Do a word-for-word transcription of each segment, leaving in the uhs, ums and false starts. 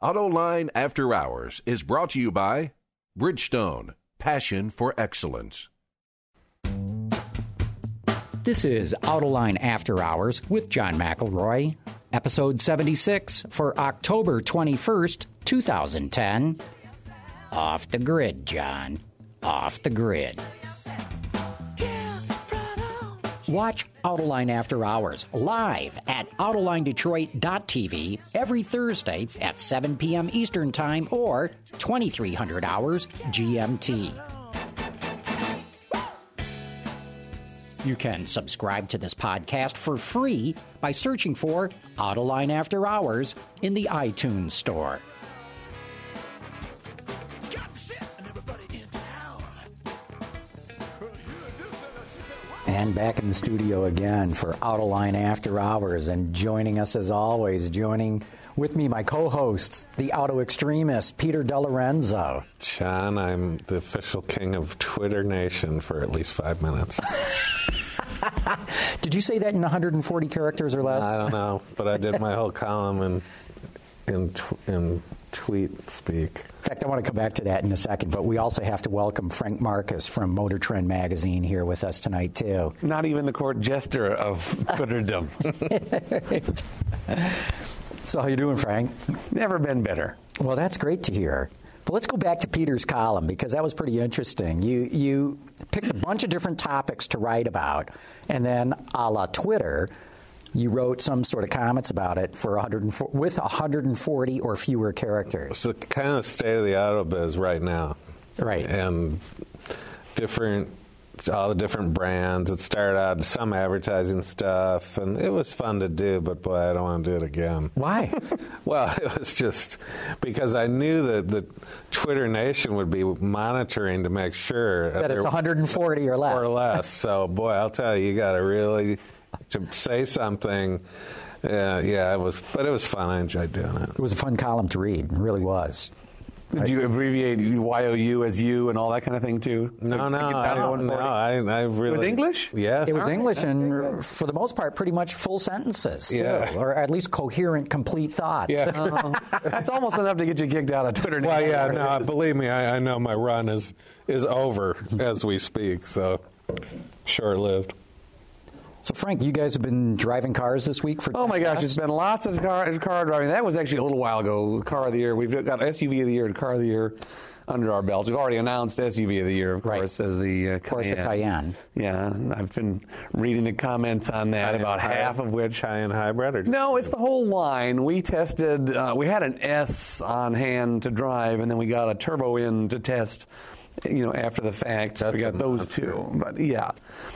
Autoline After Hours is brought to you by Bridgestone, passion for excellence. This is Autoline After Hours with John McElroy, episode seventy-six for October twenty-first, two thousand ten. Off the grid, John. Off the grid. Watch Autoline After Hours live at autoline detroit dot t v every Thursday at seven p.m. Eastern Time or twenty-three hundred hours G M T. You can subscribe to this podcast for free by searching for Autoline After Hours in the iTunes Store. And back in the studio again for Autoline After Hours, and joining us as always, joining with me my co-hosts, the auto extremist, Peter DeLorenzo. John, I'm the official king of Twitter Nation for at least five minutes. Did you say that in one hundred forty characters or less? I don't know, but I did my whole column in in, tw- in tweet speak. In fact, I want to come back to that in a second, but we also have to welcome Frank Marcus from Motor Trend Magazine here with us tonight, too. Not even the court jester of Twitterdom. So how you doing, Frank? Never been better. Well, that's great to hear. But let's go back to Peter's column, because that was pretty interesting. You you picked a bunch of different topics to write about, and then a la Twitter, you wrote some sort of comments about it for one hundred four, with one hundred forty or fewer characters. It's the kind of state of the auto biz right now. Right. And different, all the different brands. It started out some advertising stuff, and it was fun to do, but boy, I don't want to do it again. Why? Well, it was just because I knew that the Twitter Nation would be monitoring to make sure that it's one hundred forty or less. Or less. So, boy, I'll tell you, you got to really to say something. Uh, yeah, it was, but it was fun. I enjoyed doing it. It was a fun column to read. It really was. Did you abbreviate Y O U as you and all that kind of thing, too? No, no, I, no, I, I really... It was English? Yes. It was English, and for the most part, pretty much full sentences, yeah. too, or at least coherent, complete thoughts. Yeah. uh, that's almost enough to get you kicked out of Twitter. Well, yeah, no, believe me, I, I know my run is, is over as we speak, so short-lived. So, Frank, you guys have been driving cars this week for Oh, my gosh, us? it's been lots of car, car driving. That was actually a little while ago, Car of the Year. We've got S U V of the Year and Car of the Year under our belts. We've already announced S U V of the Year, of right. course, as the uh, Porsche Cayenne. Yeah, I've been reading the comments on that, Cayenne, about half of which... Cayenne hybrid? Or no, it's the whole line. We tested, uh, we had an S on hand to drive, and then we got a turbo in to test, you know, after the fact. That's we got those monster. two. But, yeah.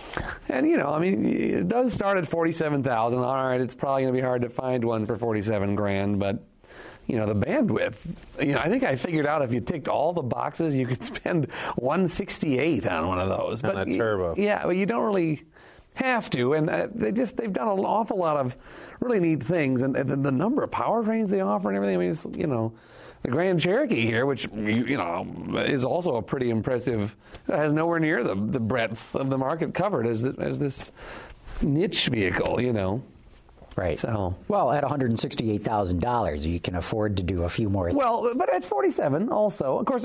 And, you know, I mean, it does start at forty-seven thousand. All right, it's probably going to be hard to find one for forty-seven grand, but... You know, the bandwidth, you know, I think I figured out if you ticked all the boxes, you could spend one sixty-eight on one of those. On but a turbo. You, yeah, but you don't really have to. And uh, they just, they've done an awful lot of really neat things. And, and the number of powertrains they offer and everything, I mean, it's, you know, the Grand Cherokee here, which, you, you know, is also a pretty impressive, has nowhere near the, the breadth of the market covered as, as this niche vehicle, you know. Right. So, well, at one hundred sixty-eight thousand dollars, you can afford to do a few more. Well, but at forty-seven also, of course,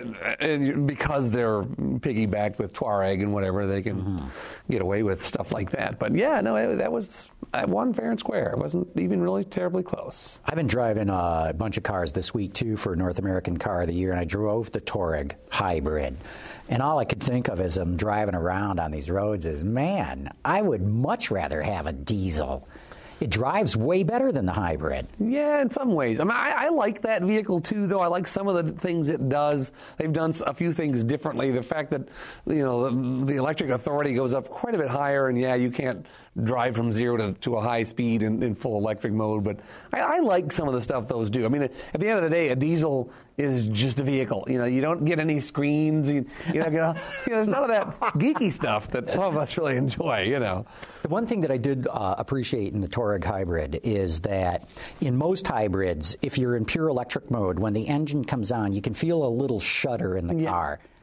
and because they're piggybacked with Touareg and whatever, they can mm-hmm. get away with stuff like that. But yeah, no, that was at one fair and square. It wasn't even really terribly close. I've been driving a bunch of cars this week, too, for North American Car of the Year, and I drove the Touareg hybrid. And all I could think of as I'm driving around on these roads is, man, I would much rather have a diesel. It drives way better than the hybrid. Yeah, in some ways. I mean, I, I like that vehicle too, though. I like some of the things it does. They've done a few things differently. The fact that, you know, the, the electric authority goes up quite a bit higher, and yeah, you can't drive from zero to, to a high speed in, in full electric mode. But I, I like some of the stuff those do. I mean, at the end of the day, a diesel is just a vehicle. You know, you don't get any screens. You, you know, you know, there's none of that geeky stuff that some of us really enjoy, you know. The one thing that I did uh, appreciate in the Touareg hybrid is that in most hybrids, if you're in pure electric mode, when the engine comes on, you can feel a little shudder in the yeah. car.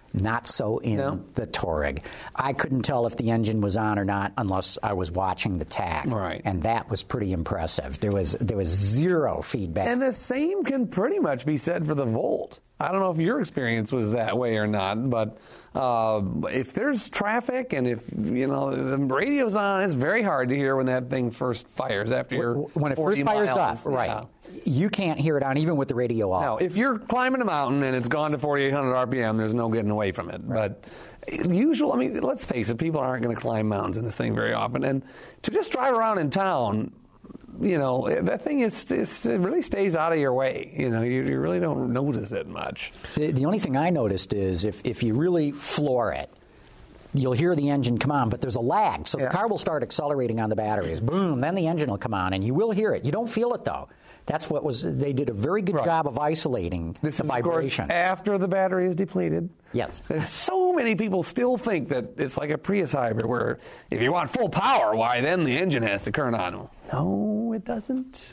Not so in No? the Touareg. I couldn't tell if the engine was on or not unless I was watching the tack. Right. And that was pretty impressive. There was there was zero feedback. And the same can pretty much be said for the Volt. I don't know if your experience was that way or not, but uh, if there's traffic and if you know the radio's on, it's very hard to hear when that thing first fires after you're when it forty first fires miles. up, right. Yeah. You can't hear it on even with the radio off. Now, if you're climbing a mountain and it's gone to forty-eight hundred R P M, there's no getting away from it. Right. But usual, I mean, let's face it, people aren't going to climb mountains in this thing very often. And to just drive around in town, you know, that thing is it's, it really stays out of your way. You know, you, you really don't notice it much. The, the only thing I noticed is if, if you really floor it, you'll hear the engine come on, but there's a lag. So Yeah. the car will start accelerating on the batteries. Boom, then the engine will come on, and you will hear it. You don't feel it, though. That's what was, they did a very good Right. job of isolating This the is, vibration. of course, after the battery is depleted. Yes. There's so many people still think that it's like a Prius hybrid where if you want full power, why then the engine has to turn on. No, it doesn't.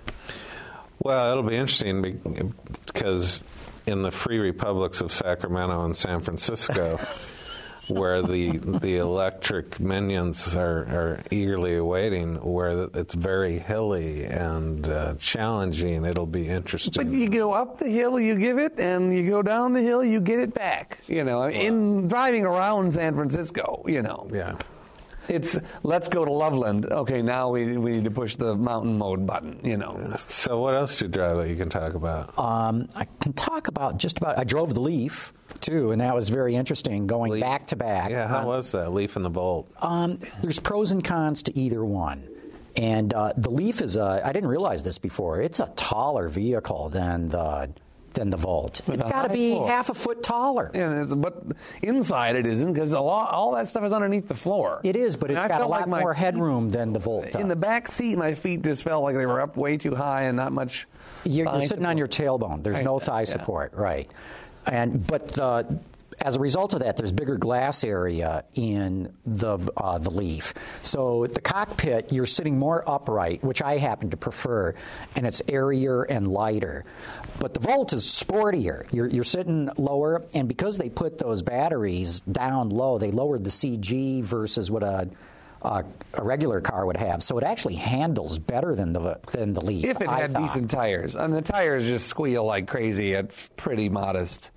Well, it'll be interesting be- because in the free republics of Sacramento and San Francisco, where the the electric minions are, are eagerly awaiting, where it's very hilly and uh, challenging, it'll be interesting. But you go up the hill, you give it, and you go down the hill, you get it back. You know, in driving around San Francisco, you know. Yeah. It's, let's go to Loveland. Okay, now we, we need to push the mountain mode button, you know. So what else did you drive that you can talk about? Um, I can talk about just about, I drove the Leaf, too, and that was very interesting, going Leaf. back to back. Yeah, how Uh, was that? Leaf and the Bolt. Um, there's pros and cons to either one. And uh, the Leaf is a, I didn't realize this before, it's a taller vehicle than the than the Volt. With It's a got to high be floor. half a foot taller. And it's, but inside it isn't because all that stuff is underneath the floor. It is, but And it's I got a felt lot like my more feet- headroom than the Volt does. In the back seat, my feet just felt like they were up way too high and not much. You're, thigh you're sitting on your support. tailbone. There's Right, no thigh yeah. support, right? And but the, as a result of that, there's bigger glass area in the uh, the Leaf. So the cockpit, you're sitting more upright, which I happen to prefer, and it's airier and lighter. But the Volt is sportier. You're you're sitting lower, and because they put those batteries down low, they lowered the C G versus what a Uh, a regular car would have, so it actually handles better than the than the Leaf. If it I had thought. decent tires. And the tires just squeal like crazy at pretty modest,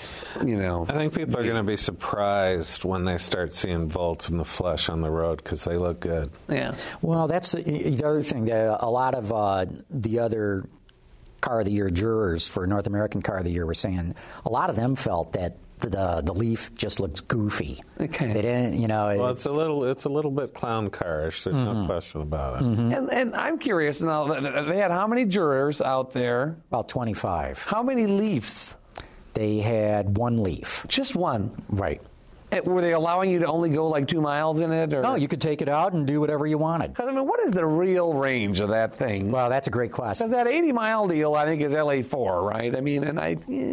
you know. I think people are going to be surprised when they start seeing Volts in the flesh on the road because they look good. Yeah. Well, that's the, the other thing. That a lot of uh, the other Car of the Year jurors for North American Car of the Year were saying a lot of them felt that the the, the Leaf just looks goofy. Okay. They didn't, you know. Well, it's a little, it's a little bit clown carish. There's no question about it. And, and I'm curious now, they had how many jurors out there? about twenty-five. How many Leafs? They had one Leaf. Just one. Right. Eh, Were they allowing you to only go like two miles in it? Or? No, you could take it out and do whatever you wanted. Because, I mean, what is the real range of that thing? Well, that's a great question. Because that eighty mile deal, I think, is L A four, right? I mean, and I,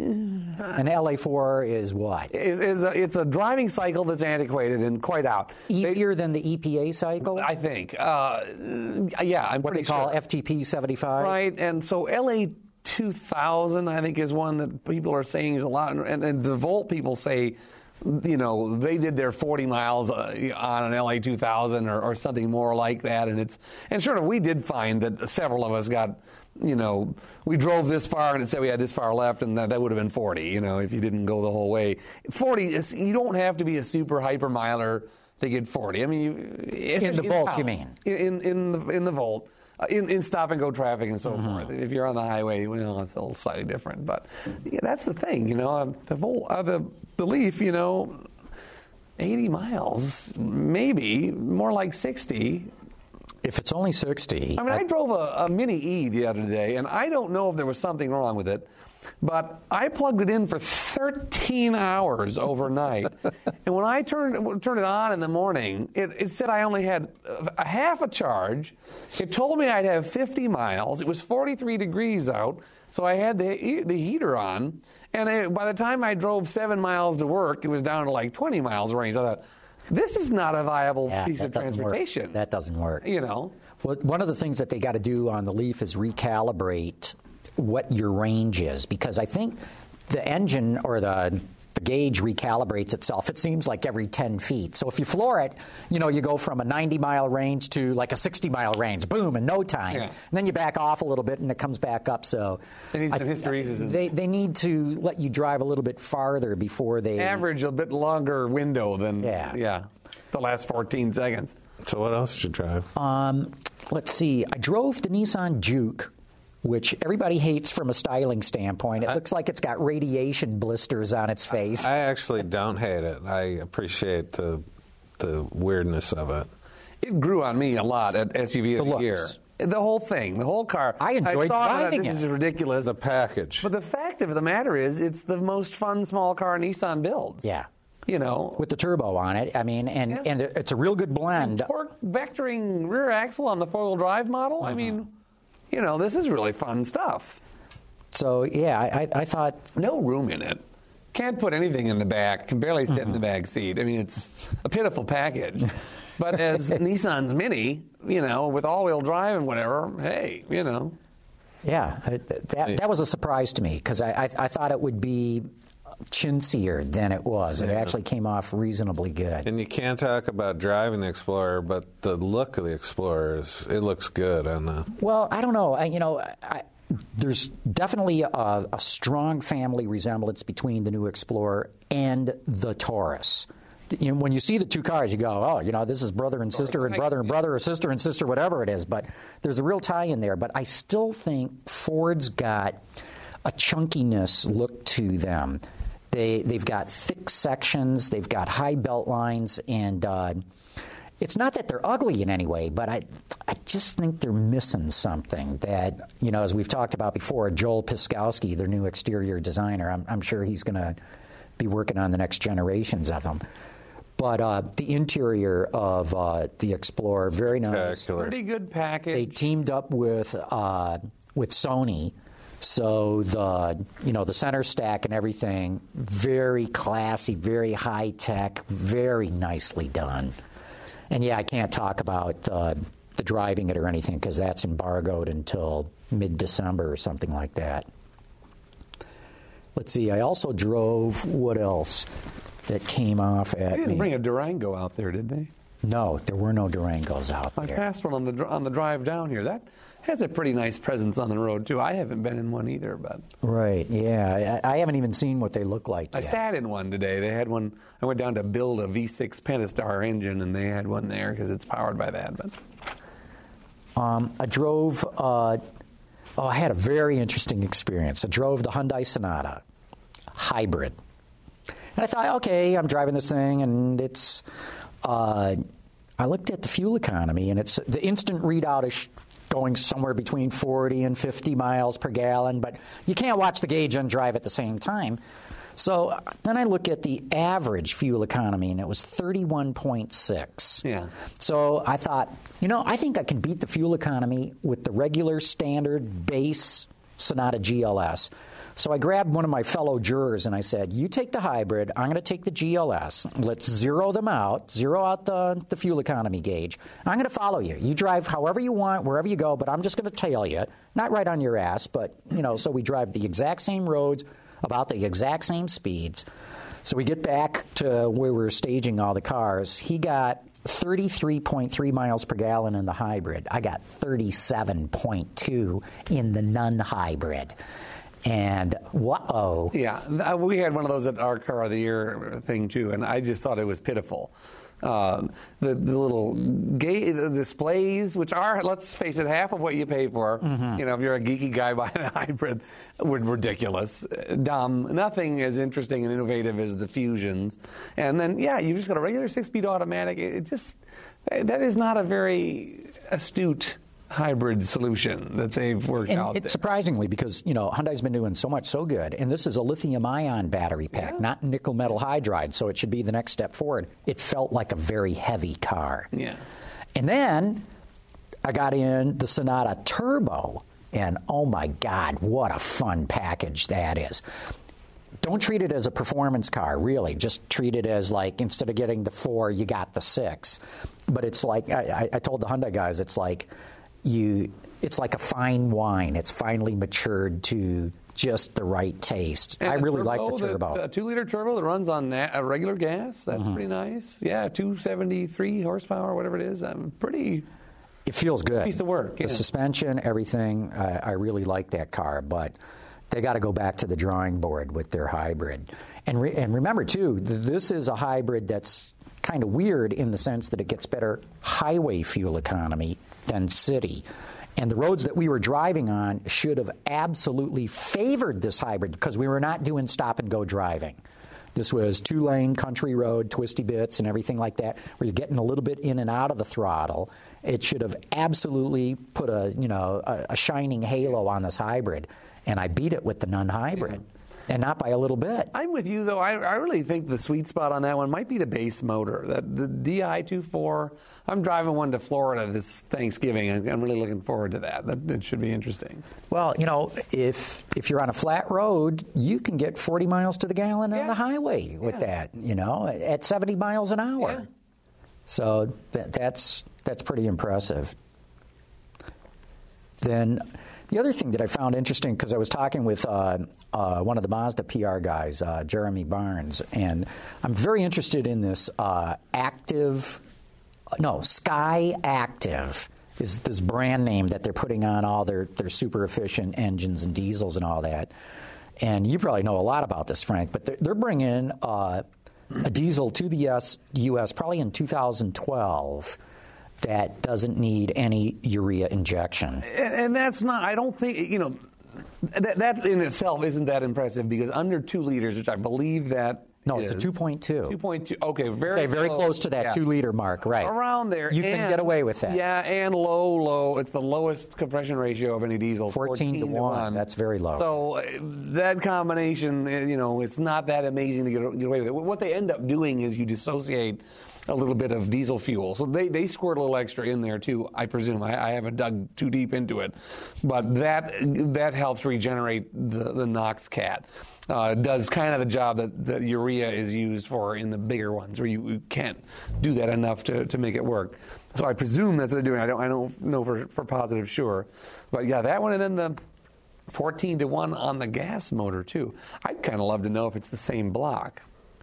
eh, An L A four is what? it, it's, a, it's a driving cycle that's antiquated and quite out. Easier than the E P A cycle? I think. Uh, yeah, I'm what they pretty call sure. F T P seventy-five? Right, and so L A two thousand, I think, is one that people are saying is a lot. And, and the Volt people say, you know, they did their forty miles uh, on an L A two thousand or, or something more like that. And it's and sure enough, we did find that several of us got, you know, we drove this far and it said we had this far left, and that, that would have been forty, you know, if you didn't go the whole way. forty, is, you don't have to be a super hyper miler to get forty. I mean, you, In the Volt, you mean? In, in, the, in the Volt. Uh, in, in stop and go traffic and so Mm-hmm. forth. If you're on the highway, well, it's a little slightly different. But yeah, that's the thing, you know. Uh, the, Volt, uh, the the Leaf, you know, eighty miles, maybe more like sixty. If it's only sixty. I mean, I drove a, a Mini E the other day, and I don't know if there was something wrong with it, but I plugged it in for thirteen hours overnight. And when I turned turned it on in the morning, it, it said I only had a half a charge. It told me I'd have fifty miles. It was forty-three degrees out, so I had the, the heater on. And it, by the time I drove seven miles to work, it was down to like twenty miles range. I thought, this is not a viable Yeah, piece that of doesn't work. transportation. That doesn't work. You know. Well, one of the things that they got to do on the Leaf is recalibrate what your range is, because I think the engine or the the gauge recalibrates itself. It seems like every ten feet. So if you floor it, you know, you go from a ninety mile range to like a sixty mile range, boom, in no time. Yeah. And then you back off a little bit and it comes back up. So they need, I, some hysteresis. They, they need to let you drive a little bit farther before they... Average a bit longer window than, yeah, yeah the last fourteen seconds. So what else did you drive? Um, let's see. I drove the Nissan Juke, which everybody hates from a styling standpoint. It I, looks like it's got radiation blisters on its face. I actually don't hate it. I appreciate the the weirdness of it. It grew on me a lot at S U V of the, the year. The whole thing, the whole car. I enjoyed I driving that this it. is ridiculous. The package. But the fact of the matter is, it's the most fun small car Nissan builds. Yeah. You know, with the turbo on it, I mean, and, yeah. and it's a real good blend. And torque vectoring rear axle on the four-wheel drive model. Uh-huh. I mean, you know, this is really fun stuff. So yeah, I, I thought no room in it. Can't put anything in the back. Can barely sit uh-huh. in the back seat. I mean, it's a pitiful package. But as Nissan's Mini, you know, with all-wheel drive and whatever, hey, you know. Yeah, that that was a surprise to me because I, I I thought it would be chintzier than it was. It yeah. actually came off reasonably good. And you can't talk about driving the Explorer, but the look of the Explorer is, it looks good on the... Well, I don't know. I, you know, I, there's definitely a, a strong family resemblance between the new Explorer and the Taurus. You know, when you see the two cars, you go, oh, you know, this is brother and sister and brother and brother or sister and sister, whatever it is. But there's a real tie in there. But I still think Ford's got a chunkiness look to them. They, they've got thick sections, they've got high belt lines, and uh, it's not that they're ugly in any way, but I, I just think they're missing something that, you know, as we've talked about before, Joel Piskowski, their new exterior designer, I'm, I'm sure he's going to be working on the next generations of them. But uh, the interior of uh, the Explorer, very nice. Pretty good package. They teamed up with uh, with Sony. So the you know the center stack and everything, very classy, very high tech, very nicely done. And yeah, I can't talk about uh, the driving it or anything because that's embargoed until mid-December or something like that. Let's see. I also drove what else that came off at me? They didn't me. bring a Durango out there, did they? No, there were no Durangos out I there. I passed one on the on the drive down here. That has a pretty nice presence on the road, too. I haven't been in one either, but... Right, yeah. I, I haven't even seen what they look like I yet. sat in one today. They had one... I went down to build a V six Pentastar engine, and they had one there because it's powered by that. But um, I drove... Uh, oh, I had a very interesting experience. I drove the Hyundai Sonata hybrid. And I thought, okay, I'm driving this thing, and it's... Uh, I looked at the fuel economy, and it's the instant readout is going somewhere between forty and fifty miles per gallon, but you can't watch the gauge and drive at the same time. So then I look at the average fuel economy, and it was thirty-one point six. Yeah. So I thought, you know, I think I can beat the fuel economy with the regular standard base Sonata G L S. So I grabbed one of my fellow jurors and I said, you take the hybrid, I'm going to take the G L S. Let's zero them out, zero out the, the fuel economy gauge. I'm going to follow you. You drive however you want, wherever you go, but I'm just going to tail you. Not right on your ass, but, you know, so we drive the exact same roads, about the exact same speeds. So we get back to where we were staging all the cars. He got thirty-three point three miles per gallon in the hybrid. I got thirty-seven point two in the non-hybrid. And whoa. Yeah, we had one of those at our Car of the Year thing, too, and I just thought it was pitiful. Uh, the, the little ga- the displays, which are, let's face it, half of what you pay for, mm-hmm. you know, if you're a geeky guy buying a hybrid, were ridiculous. Dumb. Nothing as interesting and innovative as the Fusions. And then, yeah, you just got a regular six-speed automatic. It just, that is not a very astute hybrid solution that they've worked and out it's there. Surprisingly, because, you know, Hyundai's been doing so much so good, and this is a lithium-ion battery pack, yeah. not nickel metal hydride, so it should be the next step forward. It felt like a very heavy car. Yeah. And then I got in the Sonata Turbo, and oh my God, what a fun package that is. Don't treat it as a performance car, really. Just treat it as, like, instead of getting the four, you got the six. But it's like, I, I told the Hyundai guys, it's like, You, it's like a fine wine. It's finally matured to just the right taste. And I really turbo, like the turbo. The, a two-liter turbo that runs on na- a regular gas. That's mm-hmm. pretty nice. Yeah, two seventy-three horsepower, whatever it is. I'm pretty. It feels good. Piece of work. The yeah. suspension, everything. I, I really like that car, but they got to go back to the drawing board with their hybrid. And re- and remember too, th- this is a hybrid that's kind of weird in the sense that it gets better highway fuel economy than city. And the roads that we were driving on should have absolutely favored this hybrid because we were not doing stop-and-go driving. This was two-lane country road, twisty bits and everything like that, where you're getting a little bit in and out of the throttle. It should have absolutely put a, you know, a, a shining halo on this hybrid. And I beat it with the non-hybrid. Yeah. And not by a little bit. I'm with you, though. I, I really think the sweet spot on that one might be the base motor. That the D I twenty-four. I'm driving one to Florida this Thanksgiving, and I'm really looking forward to that. That it should be interesting. Well, you know, if if you're on a flat road, you can get forty miles to the gallon yeah. on the highway with yeah. that. You know, at seventy miles an hour. Yeah. So that, that's that's pretty impressive. Then. The other thing that I found interesting, because I was talking with uh, uh, one of the Mazda P R guys, uh, Jeremy Barnes, and I'm very interested in this uh, active, no, Sky Active is this brand name that they're putting on all their, their super efficient engines and diesels and all that. And you probably know a lot about this, Frank, but they're, they're bringing uh, a diesel to the U S probably in two thousand twelve. That doesn't need any urea injection. And, and that's not, I don't think, you know, that, that in itself isn't that impressive because under two liters, which I believe that No, is, it's a two point two. two point two, okay, very okay, very close, close to that yeah. two-liter mark, right. Around there. You and, can get away with that. Yeah, and low, low. It's the lowest compression ratio of any diesel. fourteen to one. That's very low. So uh, that combination, uh, you know, it's not that amazing to get, get away with it. What they end up doing is you dissociate a little bit of diesel fuel. So they, they squirt a little extra in there, too, I presume. I, I haven't dug too deep into it. But that that helps regenerate the, the NOx cat. Uh, does kind of the job that, that urea is used for in the bigger ones, where you, you can't do that enough to, to make it work. So I presume that's what they're doing. I don't I don't know for, for positive sure. But, yeah, that one and then the fourteen to one on the gas motor, too. I'd kind of love to know if it's the same block.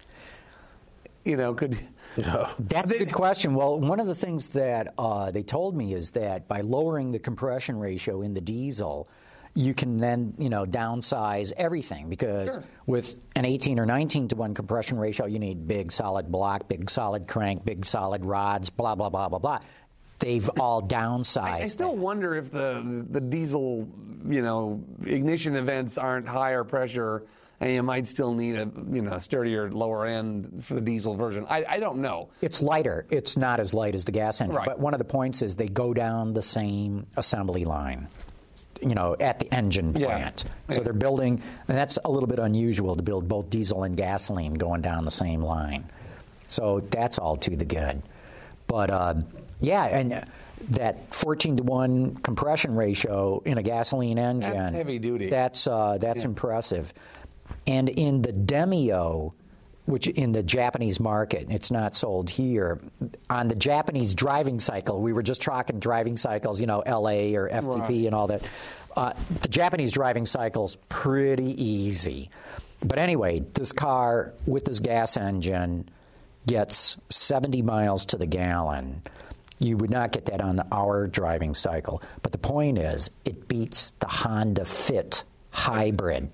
You know, could... Yeah. That's a good question. Well, one of the things that uh, they told me is that by lowering the compression ratio in the diesel, you can then, you know, downsize everything because sure. with an eighteen or nineteen to one compression ratio, you need big solid block, big solid crank, big solid rods, blah, blah, blah, blah, blah. They've all downsized. I, I still that. wonder if the the diesel, you know, ignition events aren't higher pressure, and you might still need a you know sturdier lower end for the diesel version. I, I don't know. It's lighter. It's not as light as the gas engine. Right. But one of the points is they go down the same assembly line, you know, at the engine plant. Yeah. So yeah. they're building, and that's a little bit unusual to build both diesel and gasoline going down the same line. So that's all to the good. But uh, yeah, and that fourteen to one compression ratio in a gasoline engine. That's heavy duty. That's uh, that's yeah. impressive. And in the Demio, which in the Japanese market, it's not sold here, on the Japanese driving cycle, we were just talking driving cycles, you know, L A or F T P right. and all that. Uh, the Japanese driving cycle's pretty easy. But anyway, this car with this gas engine gets seventy miles to the gallon. You would not get that on the our driving cycle. But the point is, it beats the Honda Fit hybrid.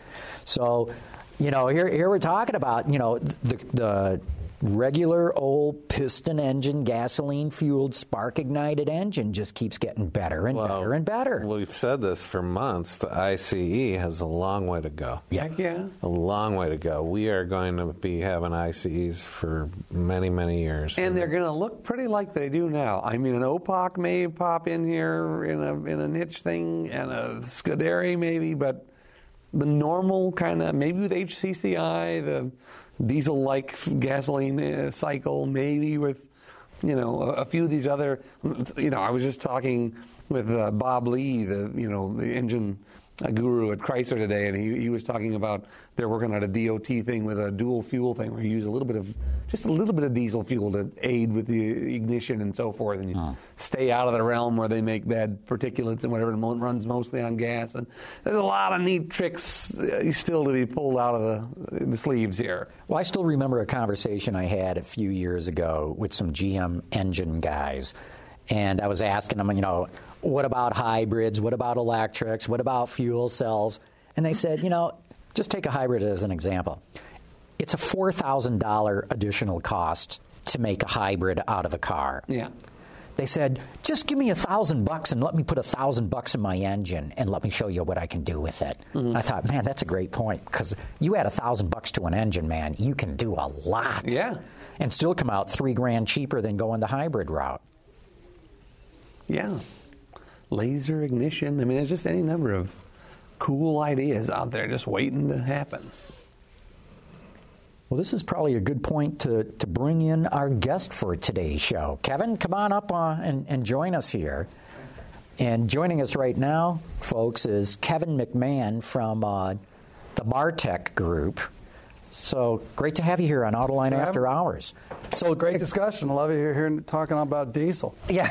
So, you know, here here we're talking about, you know, the the regular old piston engine, gasoline-fueled, spark-ignited engine just keeps getting better and well, better and better. We've said this for months. The I C E has a long way to go. Yeah. yeah. A long way to go. We are going to be having I C Es for many, many years. And they're going to look pretty like they do now. I mean, an O P O C may pop in here in a in a niche thing, and a Scuderi maybe, but the normal kind of, maybe with H C C I, the diesel-like gasoline uh, cycle, maybe with, you know, a, a few of these other, you know, I was just talking with uh, Bob Lee, the, you know, the engine a guru at Chrysler today, and he, he was talking about they're working on a D O T thing with a dual fuel thing where you use a little bit of, just a little bit of diesel fuel to aid with the ignition and so forth, and you huh. stay out of the realm where they make bad particulates and whatever, and runs mostly on gas. And there's a lot of neat tricks still to be pulled out of the, the sleeves here. Well, I still remember a conversation I had a few years ago with some G M engine guys, and I was asking them, you know, what about hybrids? What about electrics? What about fuel cells? And they said, you know, just take a hybrid as an example. It's a four thousand dollars additional cost to make a hybrid out of a car. Yeah. They said, just give me a thousand bucks and let me put a thousand bucks in my engine and let me show you what I can do with it. Mm-hmm. I thought, man, that's a great point, because you add a thousand bucks to an engine, man, you can do a lot. Yeah. And still come out three grand cheaper than going the hybrid route. Yeah. Laser ignition. I mean, there's just any number of cool ideas out there just waiting to happen. Well, this is probably a good point to, to bring in our guest for today's show. Kevin, come on up uh, and, and join us here. And joining us right now, folks, is Kevin McMahon from uh, the Martech Group. So great to have you here on Autoline After Hours. So great discussion. I love you here talking about diesel. Yeah.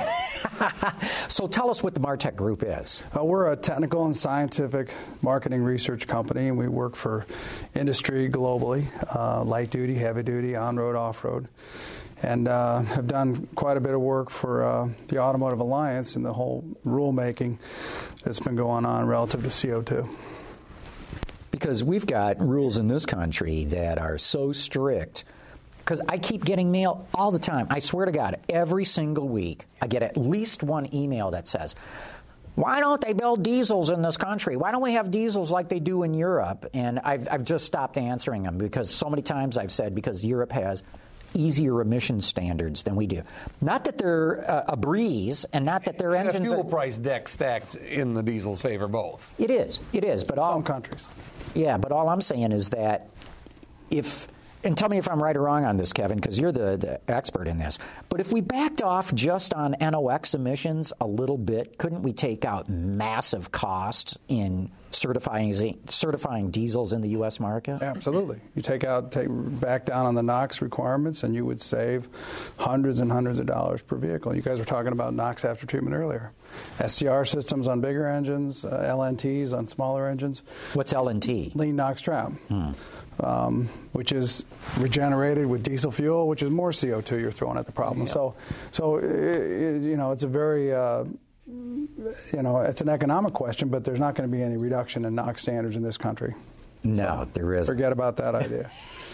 So tell us what the Martech Group is. Uh, we're a technical and scientific marketing research company, and we work for industry globally, uh, light duty, heavy duty, on-road, off-road, and uh, have done quite a bit of work for uh, the Automotive Alliance and the whole rulemaking that's been going on relative to C O two. Because we've got rules in this country that are so strict. Because I keep getting mail all the time. I swear to God, every single week, I get at least one email that says, why don't they build diesels in this country? Why don't we have diesels like they do in Europe? And I've, I've just stopped answering them, because so many times I've said, because Europe has easier emission standards than we do. Not that they're uh, a breeze, and not that their and engines a fuel are, price deck stacked in the diesel's favor both. It is. It is. But all some countries. Yeah, but all I'm saying is that if, and tell me if I'm right or wrong on this, Kevin, because you're the, the expert in this, but if we backed off just on N O x emissions a little bit, couldn't we take out massive cost in certifying certifying diesels in the U S market? Absolutely. You take out, take back down on the NOx requirements, and you would save hundreds and hundreds of dollars per vehicle. You guys were talking about NOx after treatment earlier. S C R systems on bigger engines, uh, L N Ts on smaller engines. What's L N T? Lean NOx trap, hmm. um, which is regenerated with diesel fuel, which is more C O two you're throwing at the problem. Yeah. So, so it, it, you know, it's a very uh, you know, it's an economic question, but there's not going to be any reduction in NOx standards in this country. No, so there isn't. Forget about that idea.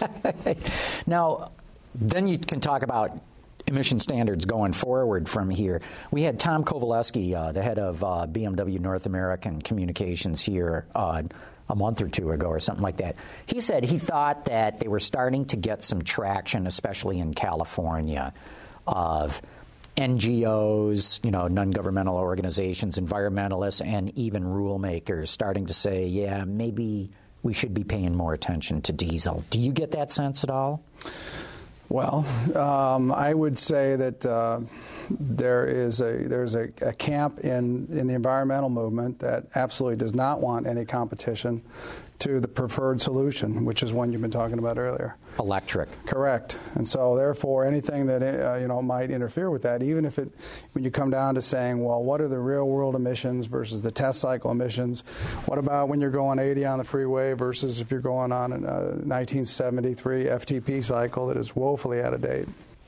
Now, then you can talk about emission standards going forward from here. We had Tom Kowaleski, uh, the head of uh, B M W North American Communications here uh, a month or two ago or something like that. He said he thought that they were starting to get some traction, especially in California, of N G Os, you know, non-governmental organizations, environmentalists, and even rule makers starting to say, yeah, maybe we should be paying more attention to diesel. Do you get that sense at all? Well, um, I would say that uh, there is a there's a, a camp in, in the environmental movement that absolutely does not want any competition to the preferred solution, which is one you've been talking about earlier. Electric. Correct. And so, therefore, anything that uh, you know might interfere with that, even if it, when you come down to saying, well, what are the real-world emissions versus the test cycle emissions? What about when you're going eighty on the freeway versus if you're going on a nineteen seventy-three F T P cycle that is woefully out of date?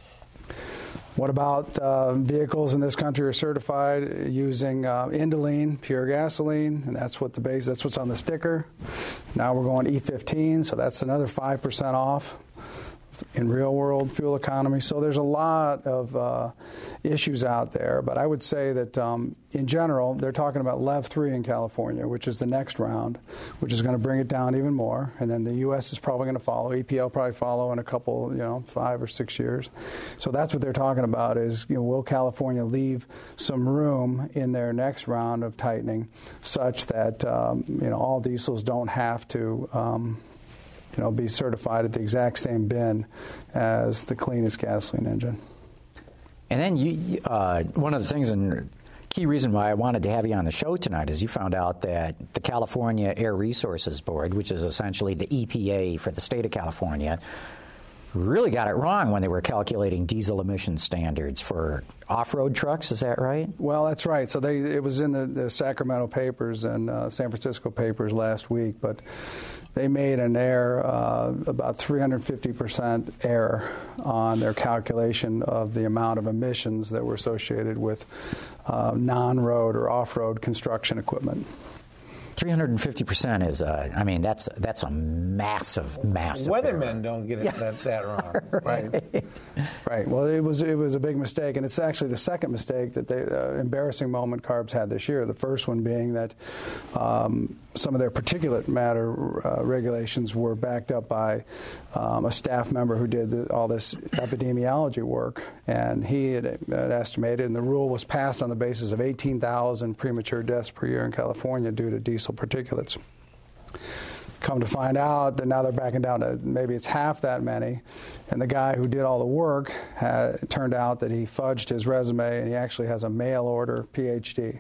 What about uh, vehicles in this country are certified using uh, Indolene, pure gasoline, and that's what the base, that's what's on the sticker. Now we're going E fifteen, so that's another five percent off in real-world fuel economy. So there's a lot of uh, issues out there, but I would say that um, in general, they're talking about LEV three in California, which is the next round, which is going to bring it down even more, and then the U S is probably going to follow. E P A will probably follow in a couple, you know, five or six years. So that's what they're talking about is, you know, will California leave some room in their next round of tightening such that, um, you know, all diesels don't have to um, you know, be certified at the exact same bin as the cleanest gasoline engine. And then you, uh, one of the things in key reason why I wanted to have you on the show tonight is you found out that the California Air Resources Board, which is essentially the E P A for the state of California, really got it wrong when they were calculating diesel emission standards for off-road trucks. Is that right? Well, that's right. So they it was in the, the Sacramento papers and uh, San Francisco papers last week, but they made an error, uh, about three hundred fifty percent error on their calculation of the amount of emissions that were associated with uh, non-road or off-road construction equipment. three hundred fifty percent is, uh, I mean, that's that's a massive, massive Weathermen error. don't get it Yeah. that, that wrong. Right. Right. Well, it was it was a big mistake, and it's actually the second mistake that they uh, embarrassing moment CARB's had this year. The first one being that um, some of their particulate matter uh, regulations were backed up by um, a staff member who did the, all this epidemiology work, and he had, had estimated, and the rule was passed on the basis of eighteen thousand premature deaths per year in California due to diesel particulates. Come to find out that now they're backing down to maybe it's half that many, and the guy who did all the work had, it turned out that he fudged his resume and he actually has a mail order P H D.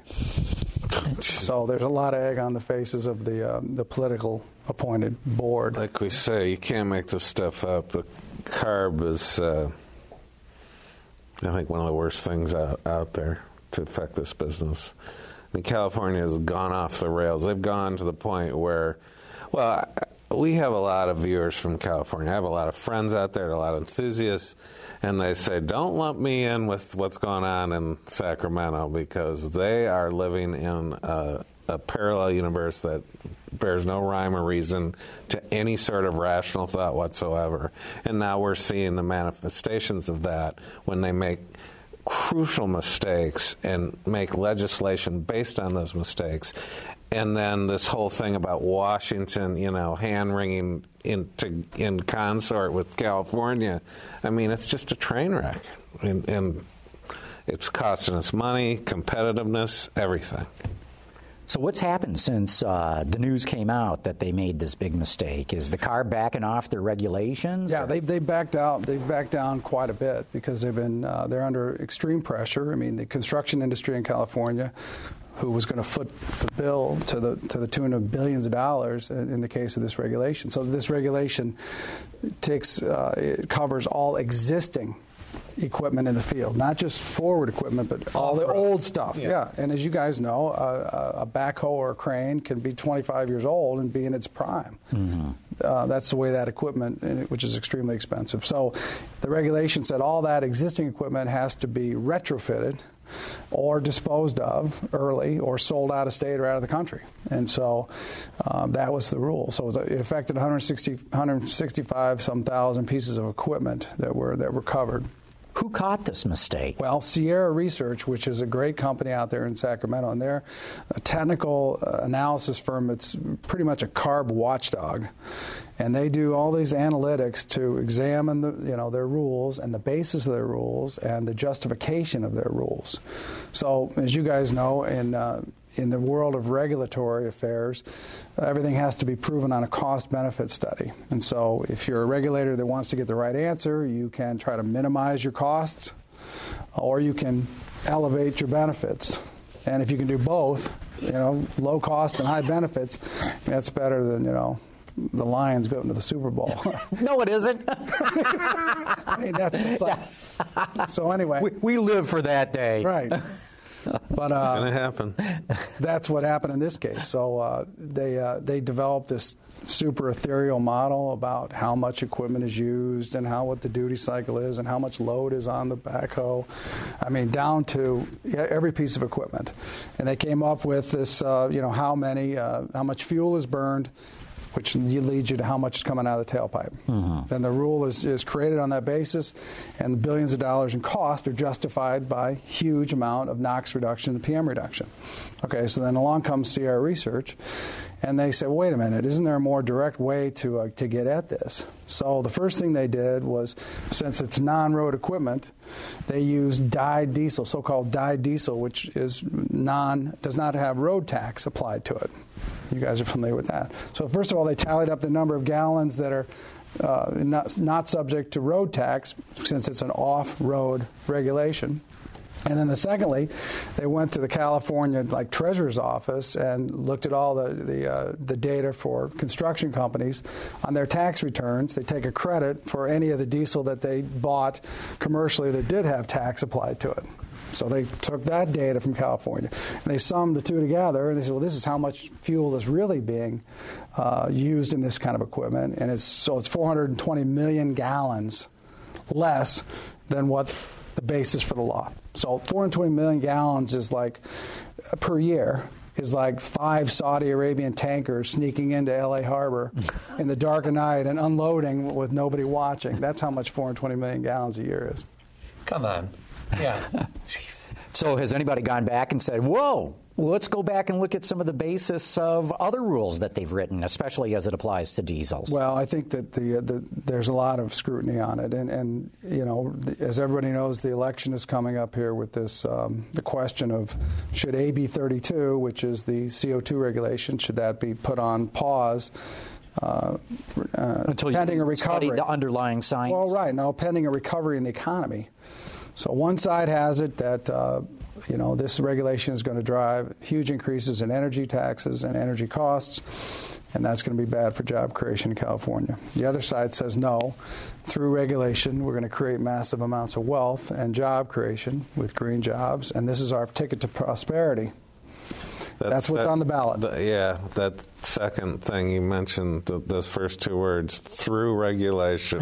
So there's a lot of egg on the faces of the um, the political appointed board. Like we say, you can't make this stuff up. The CARB is, uh, I think, one of the worst things out, out there to affect this business. I mean, California has gone off the rails. They've gone to the point where, well, we have a lot of viewers from California. I have a lot of friends out there, a lot of enthusiasts, and they say, don't lump me in with what's going on in Sacramento, because they are living in a, a parallel universe that bears no rhyme or reason to any sort of rational thought whatsoever. And now we're seeing the manifestations of that when they make crucial mistakes and make legislation based on those mistakes. And then this whole thing about Washington, you know, hand-wringing into, in consort with California, I mean, it's just a train wreck. And, and it's costing us money, competitiveness, everything. So what's happened since uh, the news came out that they made this big mistake? Is the CARB backing off their regulations? Yeah, they they backed out. They've backed down quite a bit because they've been uh, they're under extreme pressure. I mean, the construction industry in California, who was going to foot the bill to the to the tune of billions of dollars in, in the case of this regulation. So this regulation takes uh, it covers all existing equipment in the field, not just forward equipment, but all the old stuff. Yeah. yeah. And as you guys know, a, a backhoe or a crane can be twenty-five years old and be in its prime. Mm-hmm. Uh, that's the way that equipment, which is extremely expensive. So the regulation said all that existing equipment has to be retrofitted or disposed of early or sold out of state or out of the country. And so um, that was the rule. So it affected one hundred sixty, one hundred sixty-five some thousand pieces of equipment that were that were covered. Who caught this mistake? Well, Sierra Research, which is a great company out there in Sacramento, and they're a technical uh, analysis firm. It's pretty much a CARB watchdog, and they do all these analytics to examine the, you know, their rules and the basis of their rules and the justification of their rules. So, as you guys know, in uh, in the world of regulatory affairs, everything has to be proven on a cost-benefit study. And so if you're a regulator that wants to get the right answer, you can try to minimize your costs, or you can elevate your benefits. And if you can do both, you know, low cost and high benefits, that's better than, you know, the Lions going to the Super Bowl. No, it isn't. I mean, that's like, so anyway. We, we live for that day. Right. But uh, it's gonna happen. That's what happened in this case. So uh, they uh, they developed this super ethereal model about how much equipment is used and how what the duty cycle is and how much load is on the backhoe. I mean, down to every piece of equipment. And they came up with this, uh, you know, how many, uh, how much fuel is burned, which leads you to how much is coming out of the tailpipe. Mm-hmm. Then the rule is, is created on that basis, and the billions of dollars in cost are justified by huge amount of NOx reduction and P M reduction. Okay, so then along comes Sierra Research, and they said, wait a minute, isn't there a more direct way to uh, to get at this? So the first thing they did was, since it's non-road equipment, they used dyed diesel, so-called dyed diesel, which is non does not have road tax applied to it. You guys are familiar with that. So first of all, they tallied up the number of gallons that are uh, not, not subject to road tax, since it's an off-road regulation. And then, the secondly, they went to the California like Treasurer's office and looked at all the the, uh, the data for construction companies on their tax returns. They take a credit for any of the diesel that they bought commercially that did have tax applied to it. So they took that data from California and they summed the two together, and they said, well, this is how much fuel is really being uh, used in this kind of equipment, and it's so it's four hundred twenty million gallons less than what the basis for the law. So four hundred twenty million gallons is like, uh, per year, is like five Saudi Arabian tankers sneaking into L A Harbor in the dark of night and unloading with nobody watching. That's how much four hundred twenty million gallons a year is. Come on. Yeah. Jeez. So has anybody gone back and said, whoa, let's go back and look at some of the basis of other rules that they've written, especially as it applies to diesels? Well, I think that the, the there's a lot of scrutiny on it. And, and you know, as everybody knows, the election is coming up here with this, um, the question of should A B thirty-two, which is the C O two regulation, should that be put on pause? Uh, uh, Until pending you a recovery. study the underlying science? Well, right. Now, pending a recovery in the economy. So one side has it that, uh, you know, this regulation is going to drive huge increases in energy taxes and energy costs, and that's going to be bad for job creation in California. The other side says no. Through regulation, we're going to create massive amounts of wealth and job creation with green jobs, and this is our ticket to prosperity. That's, that's what's that, on the ballot. The, yeah, that second thing you mentioned, the, those first two words, through regulation.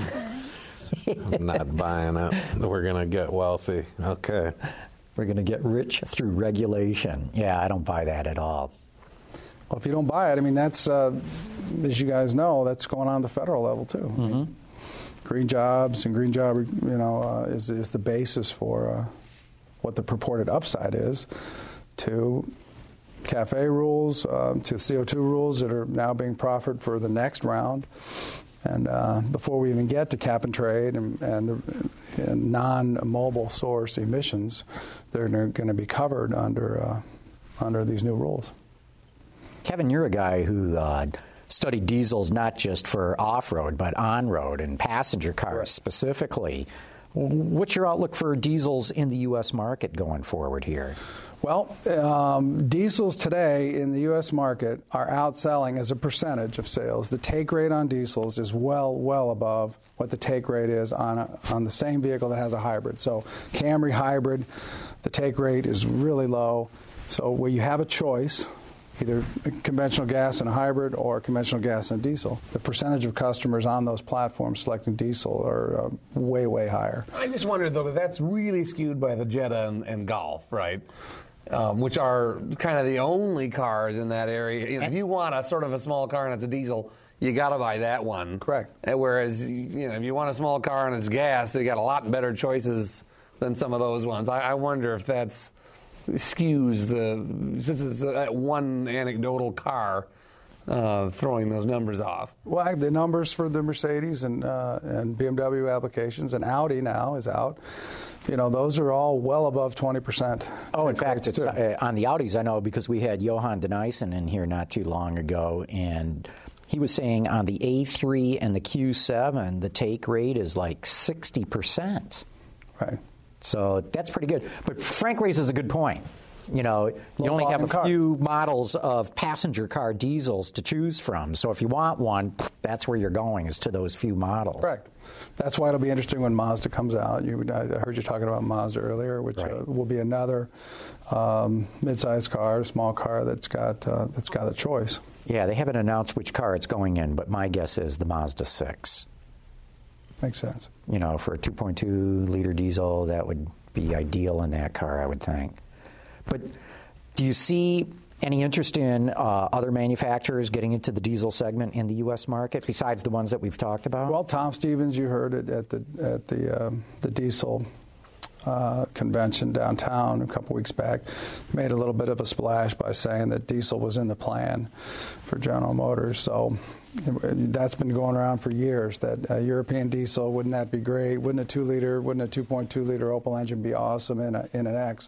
I'm not buying it. We're going to get wealthy. Okay. We're going to get rich through regulation. Yeah, I don't buy that at all. Well, if you don't buy it, I mean, that's, uh, as you guys know, that's going on at the federal level, too. Mm-hmm. I mean, green jobs and green job, you know, uh, is, is the basis for uh, what the purported upside is to CAFE rules, um, to C O two rules that are now being proffered for the next round. And uh, before we even get to cap and trade and, and, the, and non-mobile source emissions, they're going to be covered under uh, under these new rules. Kevin, you're a guy who uh, studied diesels not just for off-road, but on-road and passenger cars right. specifically. What's your outlook for diesels in the U S market going forward here? Well, um, diesels today in the U S market are outselling as a percentage of sales. The take rate on diesels is well, well above what the take rate is on a, on the same vehicle that has a hybrid. So Camry hybrid, the take rate is really low. So where you have a choice, either conventional gas and a hybrid or conventional gas and diesel, the percentage of customers on those platforms selecting diesel are uh, way, way higher. I just wondered, though, that that's really skewed by the Jetta and, and Golf, right? Um, which are kind of the only cars in that area. You know, if you want a sort of a small car and it's a diesel, you got to buy that one. Correct. Whereas, you know, if you want a small car and it's gas, you got a lot better choices than some of those ones. I, I wonder if that's skews the, since it's that one anecdotal car uh, throwing those numbers off. Well, the numbers for the Mercedes and uh, and B M W applications, and Audi now is out. You know, those are all well above twenty percent. Oh, in fact, it's, uh, on the Audis, I know, because we had Johan Denissen in here not too long ago, and he was saying on the A three and the Q seven, the take rate is like sixty percent. Right. So that's pretty good. But Frank raises a good point. You know, you Low only have a car. few models of passenger car diesels to choose from. So if you want one, that's where you're going, is to those few models. Correct. That's why it'll be interesting when Mazda comes out. You, I heard you talking about Mazda earlier, which right. uh, will be another um, mid-sized car, small car that's got uh, that's got a choice. Yeah, they haven't announced which car it's going in, but my guess is the Mazda six. Makes sense. You know, for a two point two liter diesel, that would be ideal in that car, I would think. But do you see any interest in uh, other manufacturers getting into the diesel segment in the U S market besides the ones that we've talked about? Well, Tom Stevens, you heard it at the at the um, the diesel uh, convention downtown a couple weeks back, made a little bit of a splash by saying that diesel was in the plan for General Motors. So that's been going around for years, that uh, European diesel, wouldn't that be great? Wouldn't a two liter, wouldn't a two point two liter Opel engine be awesome in, a, in an X?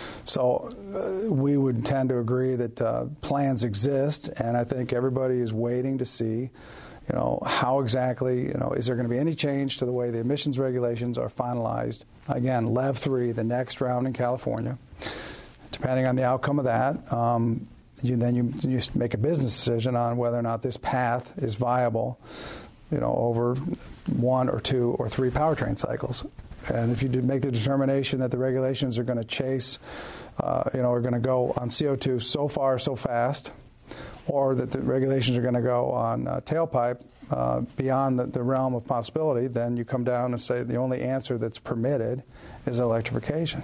So uh, we would tend to agree that uh, plans exist, and I think everybody is waiting to see you know, how exactly, you know, is there going to be any change to the way the emissions regulations are finalized? Again, L E V three, the next round in California. Depending on the outcome of that, um, you, then you, you make a business decision on whether or not this path is viable, you know, over one or two or three powertrain cycles. And if you did make the determination that the regulations are going to chase, uh, you know, are going to go on C O two so far, so fast, or that the regulations are going to go on uh, tailpipe uh, beyond the, the realm of possibility, then you come down and say the only answer that's permitted is electrification.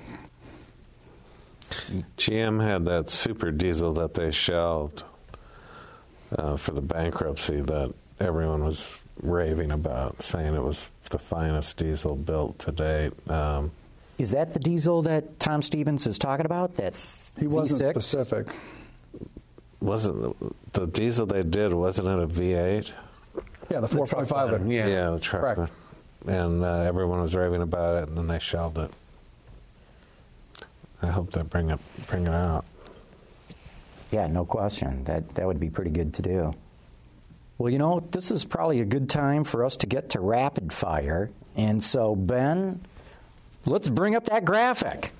G M had that super diesel that they shelved uh, for the bankruptcy that everyone was raving about, saying it was the finest diesel built to date. Um, Is that the diesel that Tom Stevens is talking about? That he wasn't V six? specific. Wasn't the, the diesel they did, wasn't it a V eight? Yeah, the four point five liter. Yeah. Yeah, the truck. Correct. And uh, everyone was raving about it, and then they shelved it. I hope they bring it bring it out. Yeah, no question. That that would be pretty good to do. Well, you know, this is probably a good time for us to get to rapid fire. And so, Ben, let's bring up that graphic.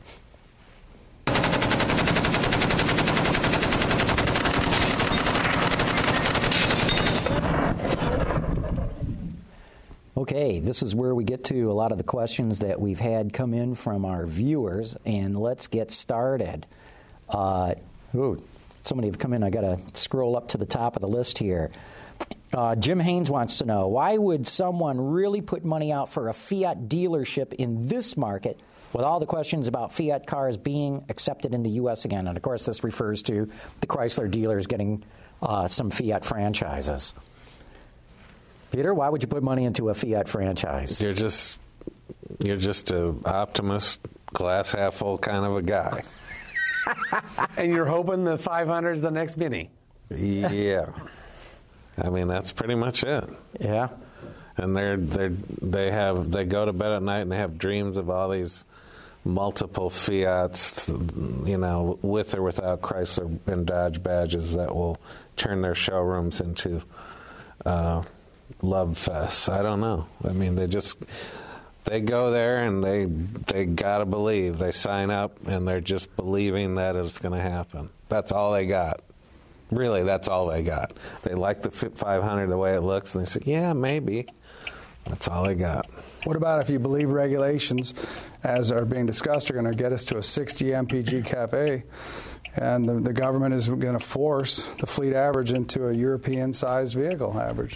Okay, this is where we get to a lot of the questions that we've had come in from our viewers, and let's get started. Uh, ooh, so many have come in. I got to scroll up to the top of the list here. Uh, Jim Haynes wants to know, why would someone really put money out for a Fiat dealership in this market with all the questions about Fiat cars being accepted in the U S again? And, of course, this refers to the Chrysler dealers getting uh, some Fiat franchises. Peter, why would you put money into a Fiat franchise? You're just you're just a optimist, glass half full kind of a guy. And you're hoping the five hundred is the next Mini. Yeah. I mean, that's pretty much it. Yeah. And they're they they have they go to bed at night and they have dreams of all these multiple Fiats, you know, with or without Chrysler and Dodge badges that will turn their showrooms into uh, love fests. I don't know. I mean, they just they go there and they they gotta believe. They sign up and they're just believing that it's going to happen. That's all they got. Really, that's all they got. They like the five hundred the way it looks, and they say, "Yeah, maybe." That's all they got. What about if you believe regulations, as are being discussed, are going to get us to a sixty M P G CAFE, and the, the government is going to force the fleet average into a European-sized vehicle average?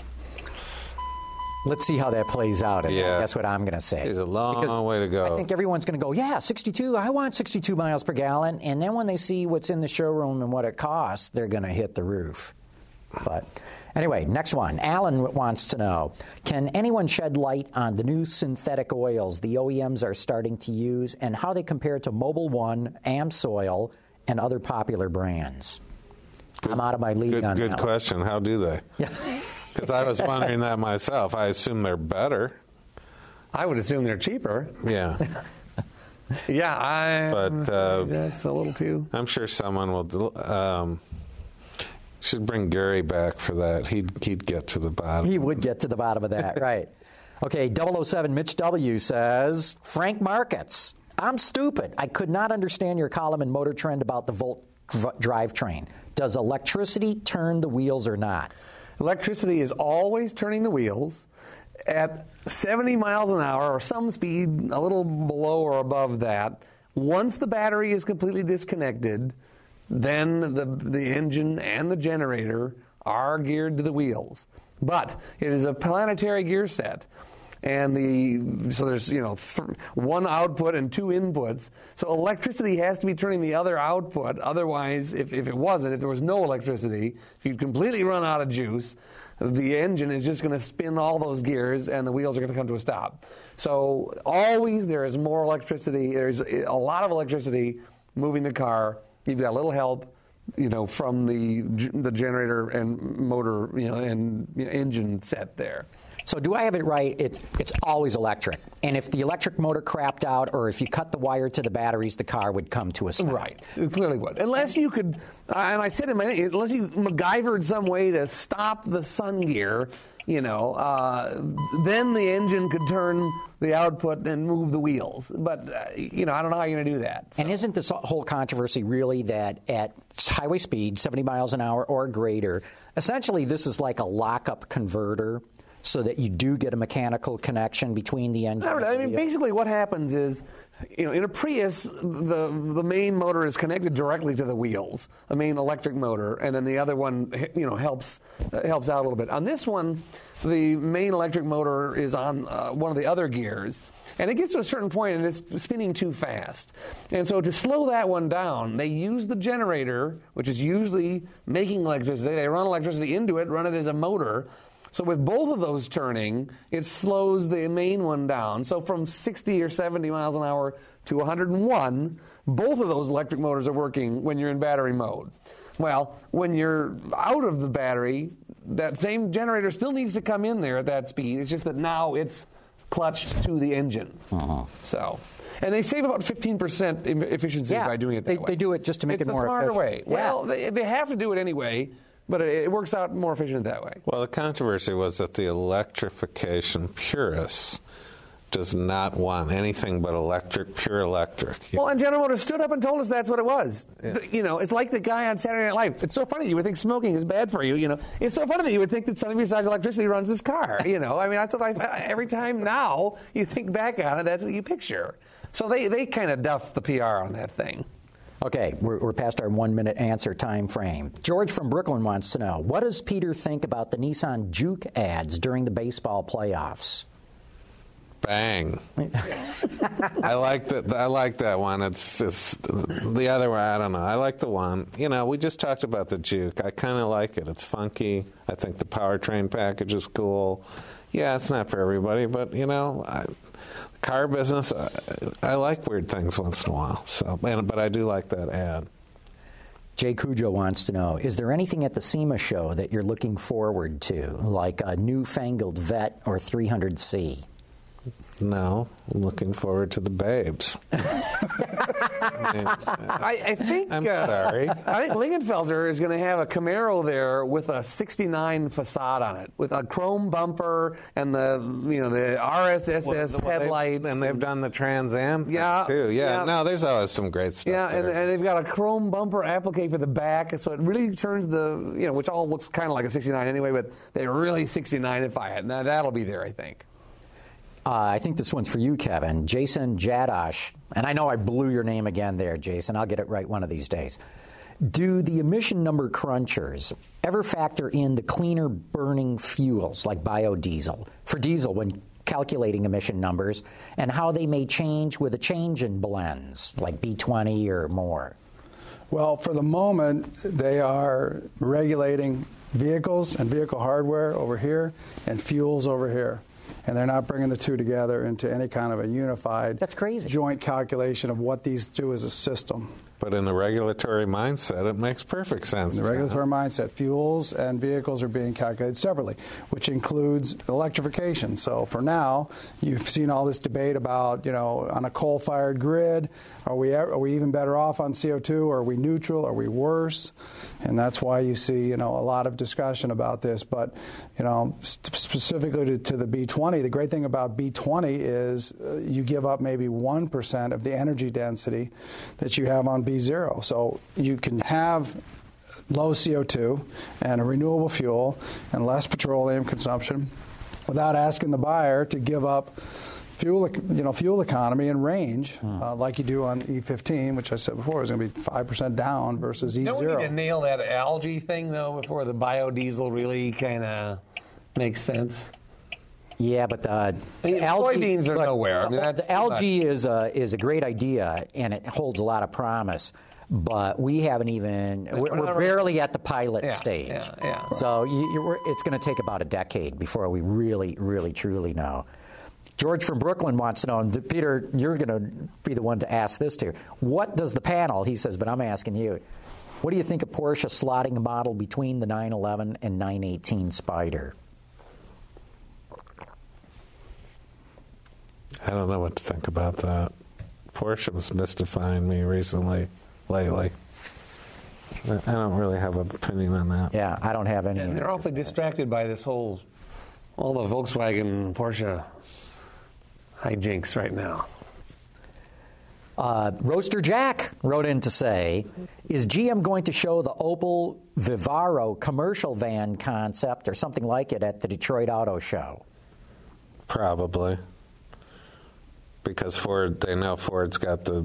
Let's see how that plays out. Yeah. That's what I'm going to say. It's a long Because way to go. I think everyone's going to go, yeah, sixty-two, I want sixty-two miles per gallon. And then when they see what's in the showroom and what it costs, they're going to hit the roof. But anyway, next one. Alan wants to know, can anyone shed light on the new synthetic oils the O E Ms are starting to use and how they compare to Mobil One, Amsoil, and other popular brands? Good, I'm out of my league good, on good that. Good question. How do they? Yeah. Because I was wondering that myself. I assume they're better. I would assume they're cheaper. Yeah. Yeah, I. But uh, that's a little too. I'm sure someone will. Um, should bring Gary back for that. He'd he'd get to the bottom. He would get to the bottom of that, right. Okay, double oh seven Mitch W. says, Frank Markets, I'm stupid. I could not understand your column in Motor Trend about the Volt dr- drivetrain. Does electricity turn the wheels or not? Electricity is always turning the wheels at seventy miles an hour or some speed a little below or above that. Once the battery is completely disconnected, then the the engine and the generator are geared to the wheels. But it is a planetary gear set. And the so there's, you know, th- one output and two inputs. So electricity has to be turning the other output. Otherwise, if, if it wasn't, if there was no electricity, if you'd completely run out of juice, the engine is just going to spin all those gears and the wheels are going to come to a stop. So always there is more electricity. There's a lot of electricity moving the car. You've got a little help, you know, from the the generator and motor, you know, and you know, engine set there. So do I have it right? It, it's always electric. And if the electric motor crapped out or if you cut the wire to the batteries, the car would come to a stop. Right. It clearly would. Unless you could, uh, and I said in my thing, unless you MacGyvered some way to stop the sun gear, you know, uh, then the engine could turn the output and move the wheels. But, uh, you know, I don't know how you're going to do that. So. And isn't this whole controversy really that at highway speed, seventy miles an hour or greater, essentially this is like a lockup converter so that you do get a mechanical connection between the engine? I, I mean, basically what happens is, you know, in a Prius, the the main motor is connected directly to the wheels, a main electric motor, and then the other one, you know, helps uh, helps out a little bit. On this one, the main electric motor is on uh, one of the other gears, and it gets to a certain point and it's spinning too fast. And so to slow that one down, they use the generator, which is usually making electricity. They run electricity into it, run it as a motor. So with both of those turning, it slows the main one down. So from sixty or seventy miles an hour to one hundred one, both of those electric motors are working when you're in battery mode. Well, when you're out of the battery, that same generator still needs to come in there at that speed. It's just that now it's clutched to the engine. Uh-huh. So, and they save about fifteen percent efficiency yeah, by doing it that they, way. They do it just to make it's it more efficient. It's a smarter efficient. way. Yeah. Well, they, they have to do it anyway. But it works out more efficient that way. Well, the controversy was that the electrification purist does not want anything but electric, pure electric. Well, and General Motors stood up and told us that's what it was. Yeah. The, you know, it's like the guy on Saturday Night Live. It's so funny. You would think smoking is bad for you. You know, it's so funny that you would think that something besides electricity runs this car. You know, I mean, that's what I. Every time now you think back on it, that's what you picture. So they they kind of duffed the P R on that thing. Okay, we're, we're past our one-minute answer time frame. George from Brooklyn wants to know, what does Peter think about the Nissan Juke ads during the baseball playoffs? Bang! I like that. I like that one. It's, it's the other one. I don't know. I like the one. You know, we just talked about the Juke. I kind of like it. It's funky. I think the powertrain package is cool. Yeah, it's not for everybody, but you know. I, Car business, I, I like weird things once in a while. So, and, but I do like that ad. Jay Cujo wants to know, is there anything at the SEMA show that you're looking forward to, like a newfangled Vet or three hundred C? No, I'm looking forward to the babes. I, I think I'm uh, sorry. I think Lingenfelter is going to have a Camaro there with a sixty-nine facade on it, with a chrome bumper and the you know the R S S S well, headlights, and they've done the Trans Am thing yeah, too. Yeah. yeah, no, there's always some great stuff. Yeah, and, there. and they've got a chrome bumper applique for the back, so it really turns the you know which all looks kind of like a sixty-nine anyway, but they really sixty-nine-ify it. Now that'll be there, I think. Uh, I think this one's for you, Kevin. Jason Jadash, and I know I blew your name again there, Jason. I'll get it right one of these days. Do the emission number crunchers ever factor in the cleaner burning fuels like biodiesel for diesel when calculating emission numbers, and how they may change with a change in blends like B twenty or more? Well, for the moment, they are regulating vehicles and vehicle hardware over here and fuels over here. And they're not bringing the two together into any kind of a unified That's crazy. joint calculation of what these do as a system. But in the regulatory mindset, it makes perfect sense. In the regulatory mindset, fuels and vehicles are being calculated separately, which includes electrification. So for now, you've seen all this debate about, you know, on a coal-fired grid, are we are we even better off on C O two? Are we neutral? Are we worse? And that's why you see, you know, a lot of discussion about this. But, you know, specifically to, to the B twenty, the great thing about B twenty is uh, you give up maybe one percent of the energy density that you have on B zero. So you can have low C O two and a renewable fuel and less petroleum consumption without asking the buyer to give up fuel, you know, fuel economy and range hmm. uh, like you do on E fifteen, which I said before is going to be five percent down versus E zero. Don't we need to nail that algae thing, though, before the biodiesel really kind of makes sense? Yeah, but the I mean, algae, soybeans are but nowhere. I mean, that's the algae is a is a great idea, and it holds a lot of promise. But we haven't even we're, we're barely at the pilot yeah, stage. Yeah, yeah. So you, you're, it's going to take about a decade before we really, really, truly know. George from Brooklyn wants to know, and Peter, you're going to be the one to ask this to. What does the panel? He says, but I'm asking you. What do you think of Porsche slotting a model between the nine eleven and nine eighteen Spyder? I don't know what to think about that. Porsche was mystifying me recently, lately. I don't really have an opinion on that. Yeah, I don't have any. And they're awfully distracted by this whole, all the Volkswagen, Porsche hijinks right now. Uh, Roaster Jack wrote in to say, is G M going to show the Opel Vivaro commercial van concept or something like it at the Detroit Auto Show? Probably. Because Ford, they know Ford's got the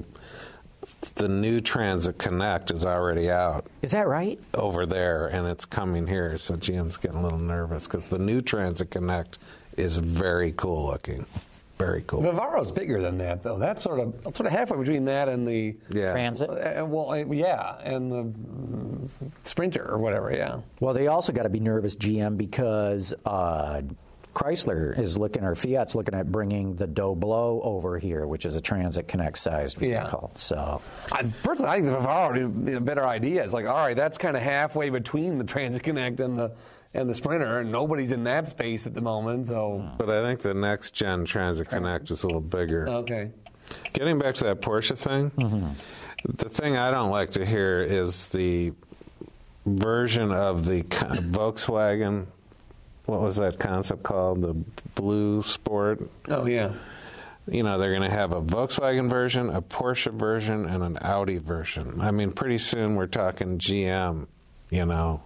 the new Transit Connect is already out. Is that right? Over there, and it's coming here, so G M's getting a little nervous because the new Transit Connect is very cool looking. Very cool. Vivaro's bigger than that, though. That's sort of sort of halfway between that and the yeah. Transit. Uh, well, uh, yeah, and the mm, Sprinter or whatever. Yeah. Well, they also got to be nervous, G M, because uh, Chrysler is looking, or Fiat's looking at bringing the Doblo over here, which is a Transit Connect sized vehicle. Yeah. So, I, personally, I think the Vivaro would be a better idea. It's like, all right, that's kind of halfway between the Transit Connect and the. and the Sprinter, and nobody's in that space at the moment, so... But I think the next-gen Transit Connect is a little bigger. Okay. Getting back to that Porsche thing, mm-hmm. the thing I don't like to hear is the version of the Volkswagen, what was that concept called? The Blue Sport? Oh, yeah. You know, they're going to have a Volkswagen version, a Porsche version, and an Audi version. I mean, pretty soon we're talking G M, you know,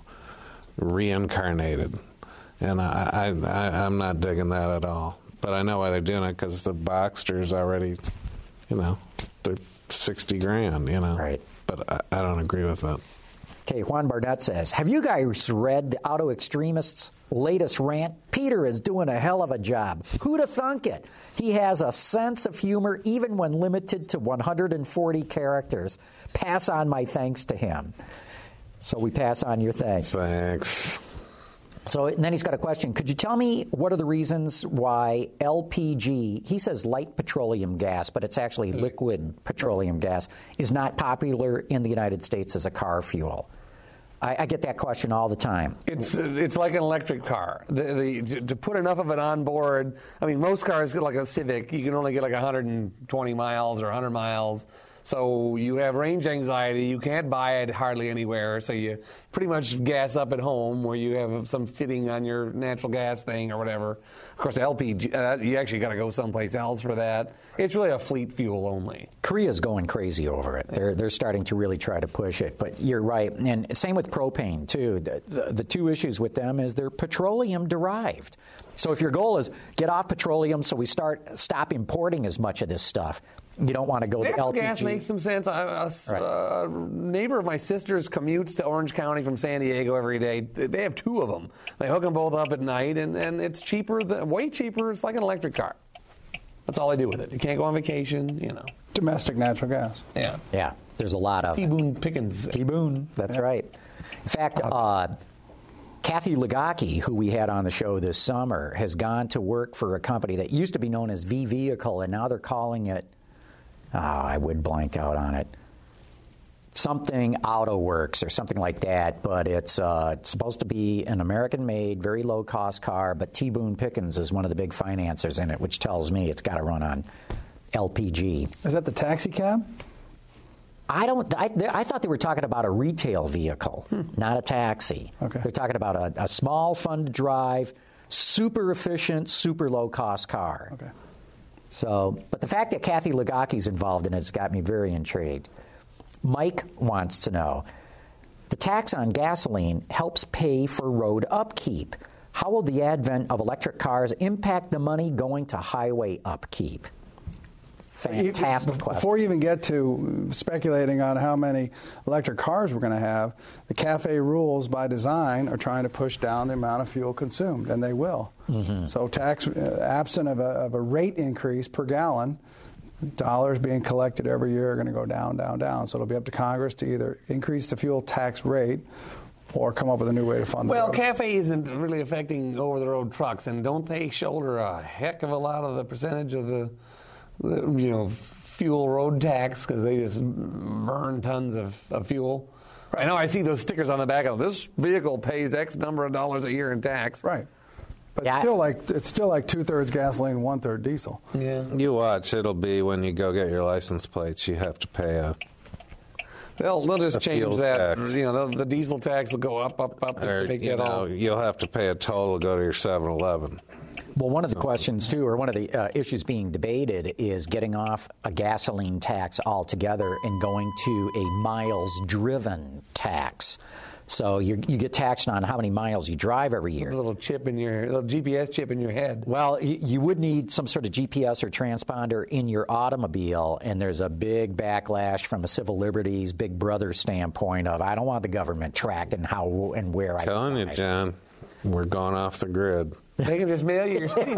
reincarnated, and I, I, I, I'm not digging that at all. But I know why they're doing it, because the Boxster's already, you know, they're sixty grand, you know. Right. But I, I don't agree with that. Okay, Juan Barnett says, have you guys read the Auto Extremist's latest rant? Peter is doing a hell of a job. Who'd have thunk it? He has a sense of humor even when limited to one hundred forty characters. Pass on my thanks to him. So we pass on your thanks. Thanks. So and then he's got a question. Could you tell me what are the reasons why L P G, he says light petroleum gas, but it's actually liquid petroleum gas, is not popular in the United States as a car fuel? I, I get that question all the time. It's it's like an electric car. The, the, to put enough of it on board, I mean, most cars, like a Civic, you can only get like one hundred twenty miles or one hundred miles. So you have range anxiety. You can't buy it hardly anywhere. So you pretty much gas up at home where you have some fitting on your natural gas thing or whatever. Of course, L P G, uh, you actually got to go someplace else for that. It's really a fleet fuel only. Korea's going crazy over it. They're they're starting to really try to push it. But you're right. And same with propane, too. The, the, the two issues with them is they're petroleum derived. So if your goal is get off petroleum so we start stop importing as much of this stuff, you don't want to go to L P G. Gas makes some sense. A, a, Right. a neighbor of my sister's commutes to Orange County from San Diego every day. They have two of them. They hook them both up at night, and, and it's cheaper, than, way cheaper. It's like an electric car. That's all they do with it. You can't go on vacation, you know. Domestic natural gas. Yeah. Yeah, there's a lot of T. Boone Pickens. T. Boone, that's right. In fact, uh, Kathy Ligocki, who we had on the show this summer, has gone to work for a company that used to be known as V Vehicle, and now they're calling it, oh, I would blank out on it, something Auto Works or something like that, but it's, uh, it's supposed to be an American-made, very low-cost car, but T. Boone Pickens is one of the big financiers in it, which tells me it's got to run on L P G. Is that the taxi cab? I don't. I, I thought they were talking about a retail vehicle, hmm. not a taxi. Okay. They're talking about a, a small, fun to drive, super efficient, super low cost car. Okay. So, but the fact that Kathy Ligocki's involved in it has got me very intrigued. Mike wants to know: the tax on gasoline helps pay for road upkeep. How will the advent of electric cars impact the money going to highway upkeep? Fantastic question. Before you even get to speculating on how many electric cars we're going to have, the CAFE rules by design are trying to push down the amount of fuel consumed, and they will. Mm-hmm. So tax, uh, absent of a, of a rate increase per gallon, dollars being collected every year are going to go down, down, down. So it'll be up to Congress to either increase the fuel tax rate or come up with a new way to fund the Well, roads. CAFE isn't really affecting over-the-road trucks, and don't they shoulder a heck of a lot of the percentage of the The, you know, fuel road tax because they just burn tons of, of fuel. I know I see those stickers on the back of this vehicle pays X number of dollars a year in tax. Right. But Yeah, it's still like it's still like two thirds gasoline, one third diesel. Yeah. You watch, it'll be when you go get your license plates, you have to pay a. They'll, they'll just A change fuel that. tax. You know, the, the diesel tax will go up, up, up just Or, to make you it know, all. you'll have to pay a toll to go to your seven eleven. Well, one of the questions, too, or one of the uh, issues being debated is getting off a gasoline tax altogether and going to a miles-driven tax. So you you get taxed on how many miles you drive every year. A little chip in your, little G P S chip in your head. Well, you, you would need some sort of G P S or transponder in your automobile, and there's a big backlash from a civil liberties, Big Brother standpoint of I don't want the government tracking how and where I Telling you, drive. John, we're going off the grid. They can just mail you your speeding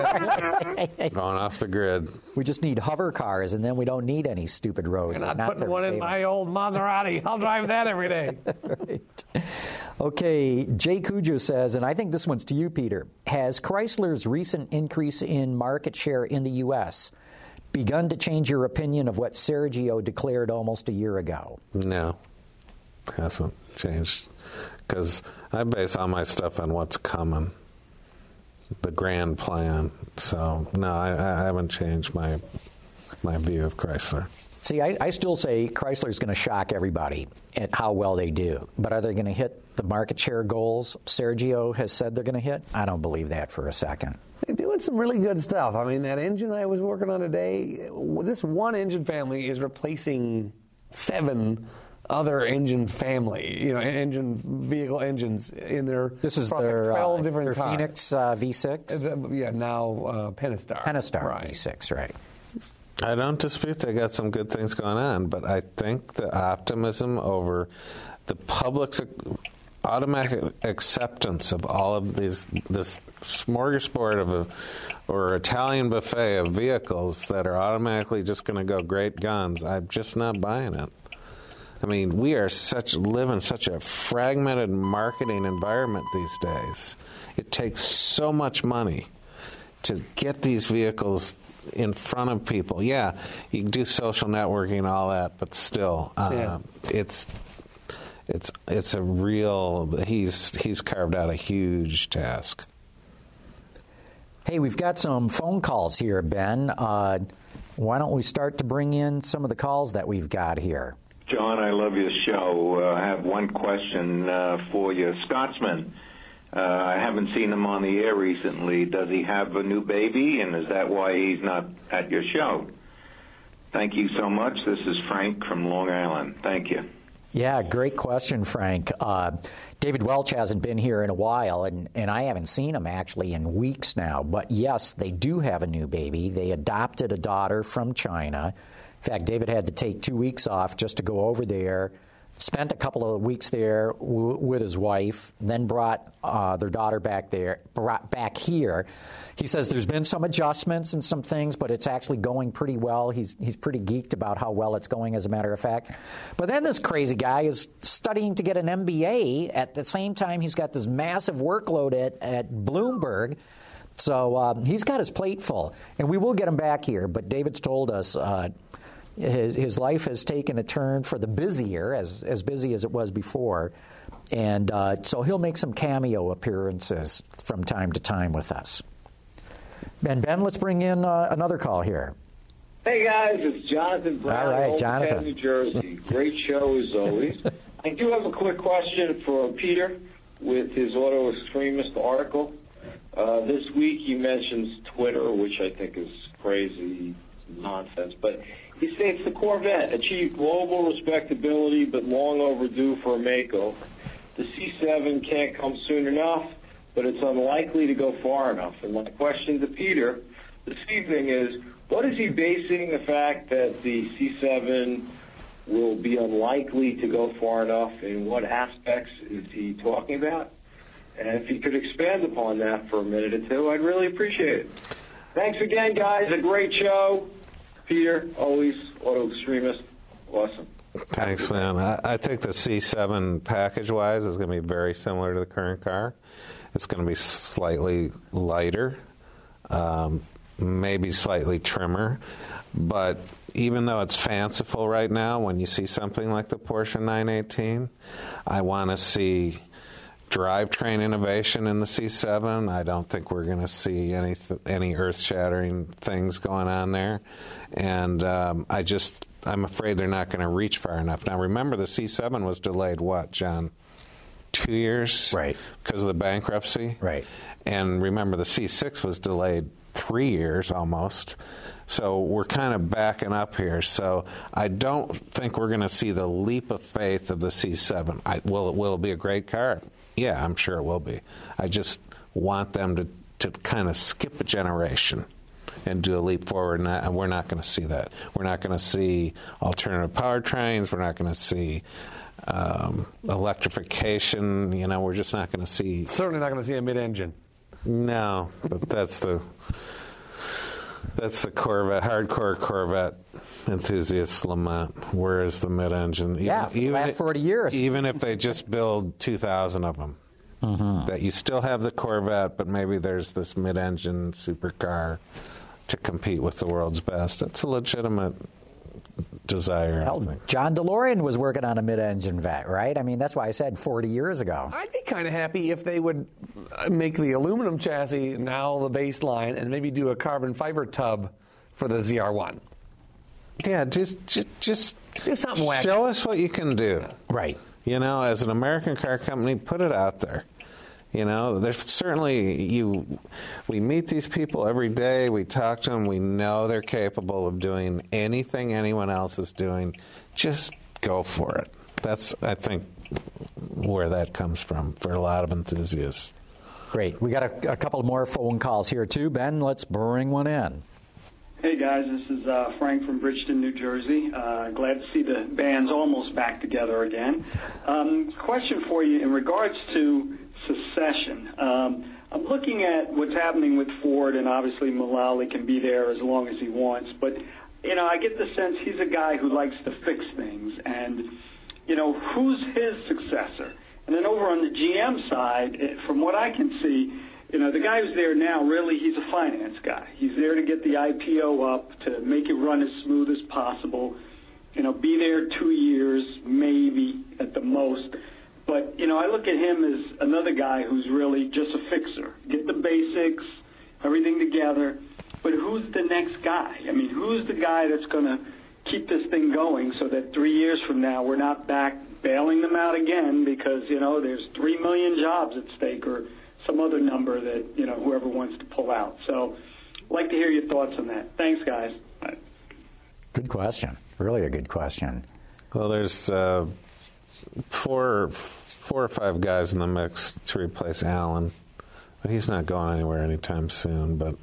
ticket. Going off the grid. We just need hover cars, and then we don't need any stupid roads. You're not, Not putting to one in pave them. my old Maserati. I'll drive that every day. Right. Okay, Jay Cujo says, and I think this one's to you, Peter. Has Chrysler's recent increase in market share in the U S begun to change your opinion of what Sergio declared almost a year ago? No, hasn't changed. Because I base all my stuff on what's coming, the grand plan. So, no, I, I haven't changed my my view of Chrysler. See, I, I still say Chrysler's going to shock everybody at how well they do. But are they going to hit the market share goals Sergio has said they're going to hit? I don't believe that for a second. They're doing some really good stuff. I mean, that engine I was working on today, this one engine family is replacing seven other engine family, you know, engine vehicle engines in their This is across their, like twelve uh, different their cars. Phoenix uh, V six? Uh, Yeah, now uh, Pentastar. Pentastar right. V six, right. I don't dispute they got some good things going on, but I think the optimism over the public's automatic acceptance of all of these, this smorgasbord of a, or Italian buffet of vehicles that are automatically just going to go great guns, I'm just not buying it. I mean, we are such live in such a fragmented marketing environment these days. It takes so much money to get these vehicles in front of people. Yeah, you can do social networking and all that, but still, uh, Yeah. it's it's it's a real. He's he's carved out a huge task. Hey, we've got some phone calls here, Ben. Uh, why don't we start to bring in some of the calls that we've got here? John, I love your show. Uh, I have one question uh, for you. Scotsman, uh, I haven't seen him on the air recently. Does he have a new baby, and is that why he's not at your show? Thank you so much. This is Frank from Long Island. Thank you. Yeah, great question, Frank. Uh, David Welch hasn't been here in a while, and, and I haven't seen him actually in weeks now. But yes, they do have a new baby. They adopted a daughter from China. In fact, David had to take two weeks off just to go over there, spent a couple of weeks there w- with his wife, then brought uh, their daughter back there, brought back here. He says there's been some adjustments and some things, but it's actually going pretty well. He's he's pretty geeked about how well it's going, as a matter of fact. But then this crazy guy is studying to get an M B A at the same time he's got this massive workload at, at Bloomberg. So um, he's got his plate full, and we will get him back here. But David's told us uh, his his life has taken a turn for the busier, as as busy as it was before, and uh, so he'll make some cameo appearances from time to time with us. And Ben, let's bring in uh, another call here. Hey guys, it's Jonathan Brown, All right, Old Jonathan. Town, New Jersey. Great show as always. I do have a quick question for Peter with his Auto Extremist article. Uh, this week he mentions Twitter, which I think is crazy nonsense, but he states the Corvette achieved global respectability but long overdue for a makeover. The C seven can't come soon enough, but it's unlikely to go far enough. And my question to Peter this evening is, what is he basing the fact that the C seven will be unlikely to go far enough? In what aspects is he talking about? And if he could expand upon that for a minute or two, I'd really appreciate it. Thanks again, guys. A great show. Peter, always Auto Extremist. Awesome. Thanks, man. I, I think the C seven package-wise is going to be very similar to the current car. It's going to be slightly lighter, um, maybe slightly trimmer. But even though it's fanciful right now, when you see something like the Porsche nine eighteen, I want to see drivetrain innovation in the C seven. I don't think we're going to see any any earth-shattering things going on there, and um, I just I'm afraid they're not going to reach far enough. Now, remember, the C seven was delayed. What, John? Two years, right? Because of the bankruptcy, right? And remember, the C six was delayed three years almost. So we're kind of backing up here. So I don't think we're going to see the leap of faith of the C seven. I, will, will it be a great car? Yeah, I'm sure it will be. I just want them to, to kind of skip a generation and do a leap forward, and, I, and we're not going to see that. We're not going to see alternative powertrains. We're not going to see um, electrification. You know, we're just not going to see... Certainly not going to see a mid-engine. No, but that's the... That's the Corvette, hardcore Corvette enthusiast lament. Where is the mid-engine? Even, yeah, for the last forty years. Even if they just build two thousand of them, mm-hmm. that you still have the Corvette, but maybe there's this mid-engine supercar to compete with the world's best. It's a legitimate desire, Hell, I think. John DeLorean was working on a mid-engine vet, right? I mean, that's why I said forty years ago. I'd be kind of happy if they would make the aluminum chassis now the baseline and maybe do a carbon fiber tub for the Z R one. Yeah, just just, just do something wacky. Show us what you can do. Right. You know, as an American car company, put it out there. You know, there's certainly you. We meet these people every day. We talk to them. We know they're capable of doing anything anyone else is doing. Just go for it. That's, I think, where that comes from for a lot of enthusiasts. Great. We got a, a couple more phone calls here too. Ben, let's bring one in. Hey guys, this is uh, Frank from Bridgeton, New Jersey. Uh, glad to see the band's almost back together again. Um, question for you in regards to secession. Um, I'm looking at what's happening with Ford, and obviously Mullally can be there as long as he wants. But, you know, I get the sense he's a guy who likes to fix things. And, you know, who's his successor? And then over on the G M side, it, from what I can see, you know, the guy who's there now, really, he's a finance guy. He's there to get the I P O up, to make it run as smooth as possible. You know, be there two years, maybe at the most. But, you know, I look at him as another guy who's really just a fixer. Get the basics, everything together. But who's the next guy? I mean, who's the guy that's going to keep this thing going so that three years from now we're not back bailing them out again because, you know, there's three million jobs at stake or some other number that, you know, whoever wants to pull out. So I'd like to hear your thoughts on that. Thanks, guys. Bye. Good question. Really a good question. Well, there's uh, four, four or five guys in the mix to replace Allen. But he's not going anywhere anytime soon. But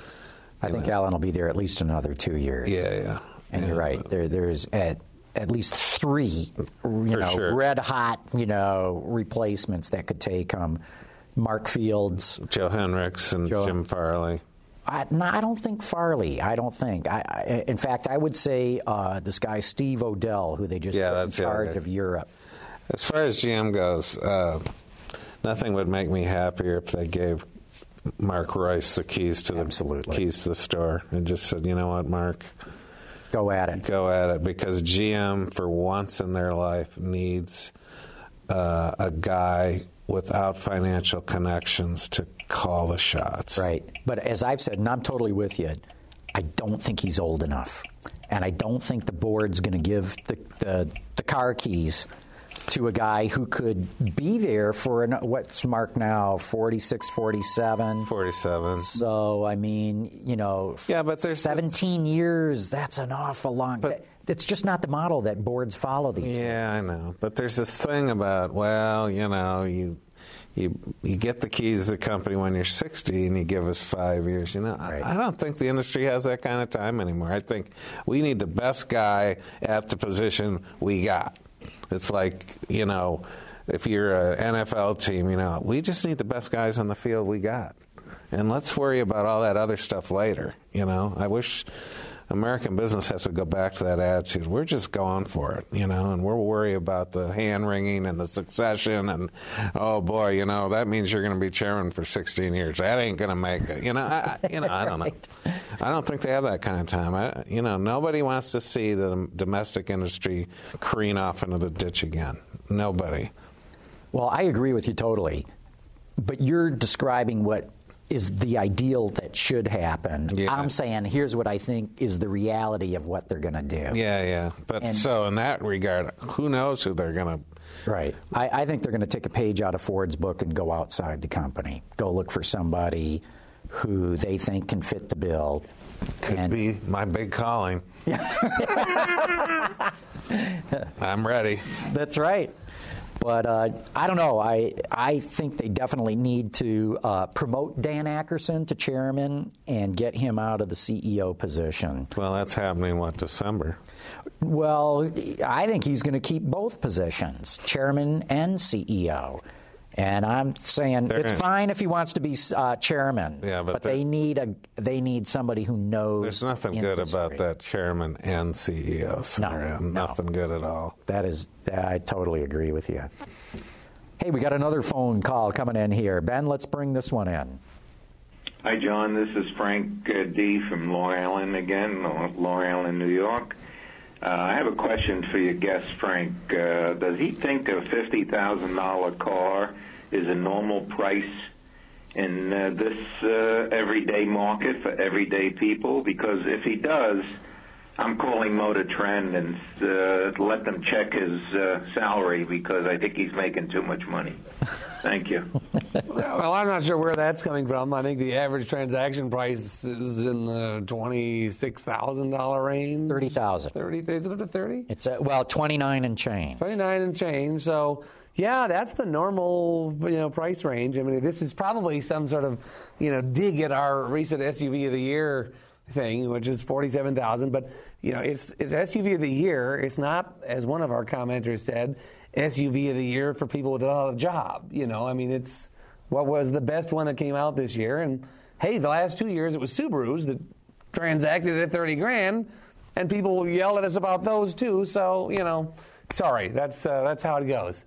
I think know. Allen will be there at least another two years. Yeah, yeah. And yeah, you're right. There, there's at at least three, you For know, sure. red hot, you know, replacements that could take him. Mark Fields, Joe Henricks, and Joe, Jim Farley. I, no, I don't think Farley. I don't think. I, I, in fact, I would say uh, this guy Steve Odell, who they just yeah, put that's in charge it. of Europe. As far as G M goes, uh, nothing would make me happier if they gave Mark Royce the keys to the Absolutely. keys to the store and just said, you know what, Mark, go at it. Go at it, because G M, for once in their life, needs uh, a guy without financial connections to call the shots. Right. But as I've said, and I'm totally with you, I don't think he's old enough. And I don't think the board's going to give the, the, the car keys to a guy who could be there for, an, what's Mark now, forty-six, forty-seven? forty-seven. So, I mean, you know, yeah, but there's seventeen this, years, that's an awful long time. It's just not the model that boards follow these Yeah, days. I know. But there's this thing about, well, you know, you you you get the keys to the company when you're sixty and you give us five years. You know, right. I, I don't think the industry has that kind of time anymore. I think we need the best guy at the position we got. It's like, you know, if you're an N F L team, you know, we just need the best guys on the field we got. And let's worry about all that other stuff later, you know. I wish American business has to go back to that attitude. We're just going for it, you know, and we're worried about the hand-wringing and the succession and, oh, boy, you know, that means you're going to be chairman for sixteen years. That ain't going to make it. You know, I, you know, I don't right. know. I don't think they have that kind of time. I, you know, nobody wants to see the domestic industry careen off into the ditch again. Nobody. Well, I agree with you totally. But you're describing what is the ideal that should happen. Yeah. I'm saying here's what I think is the reality of what they're going to do. Yeah, yeah. But And- so in that regard, who knows who they're going to... Right. I, I think they're going to take a page out of Ford's book and go outside the company. Go look for somebody who they think can fit the bill. Could and, be my big calling. I'm ready. That's right. But uh, I don't know. I I think they definitely need to uh, promote Dan Akerson to chairman and get him out of the C E O position. Well, that's happening, what, December? Well, I think he's going to keep both positions, chairman and C E O. And I'm saying They're it's in. fine if he wants to be uh, chairman, Yeah, but but they're- they need a they need somebody who knows. There's nothing good industry. about that chairman and C E O scenario. No, no. Nothing good at all. That is, I totally agree with you. Hey, we got another phone call coming in here. Ben, let's bring this one in. Hi, John. This is Frank uh, D. from Long Island again, Long Island, New York. Uh, I have a question for your guest, Frank. Uh, does he think a fifty thousand dollars car is a normal price in uh, this uh, everyday market for everyday people? Because if he does, I'm calling Motor Trend and uh, let them check his uh, salary because I think he's making too much money. Thank you. Well, I'm not sure where that's coming from. I think the average transaction price is in the twenty-six thousand dollars range. thirty thousand. thirty, is it up to thirty? It's a, well, twenty-nine and change. twenty-nine and change. So, yeah, that's the normal, you know, price range. I mean, this is probably some sort of, you know, dig at our recent S U V of the year thing, which is forty-seven thousand. But, you know, it's it's S U V of the year. It's not, as one of our commenters said, S U V of the year for people without a job. You know, I mean, it's what was the best one that came out this year. And, hey, the last two years it was Subarus that transacted at thirty grand, and people yelled at us about those too. So, you know, sorry, that's uh, that's how it goes.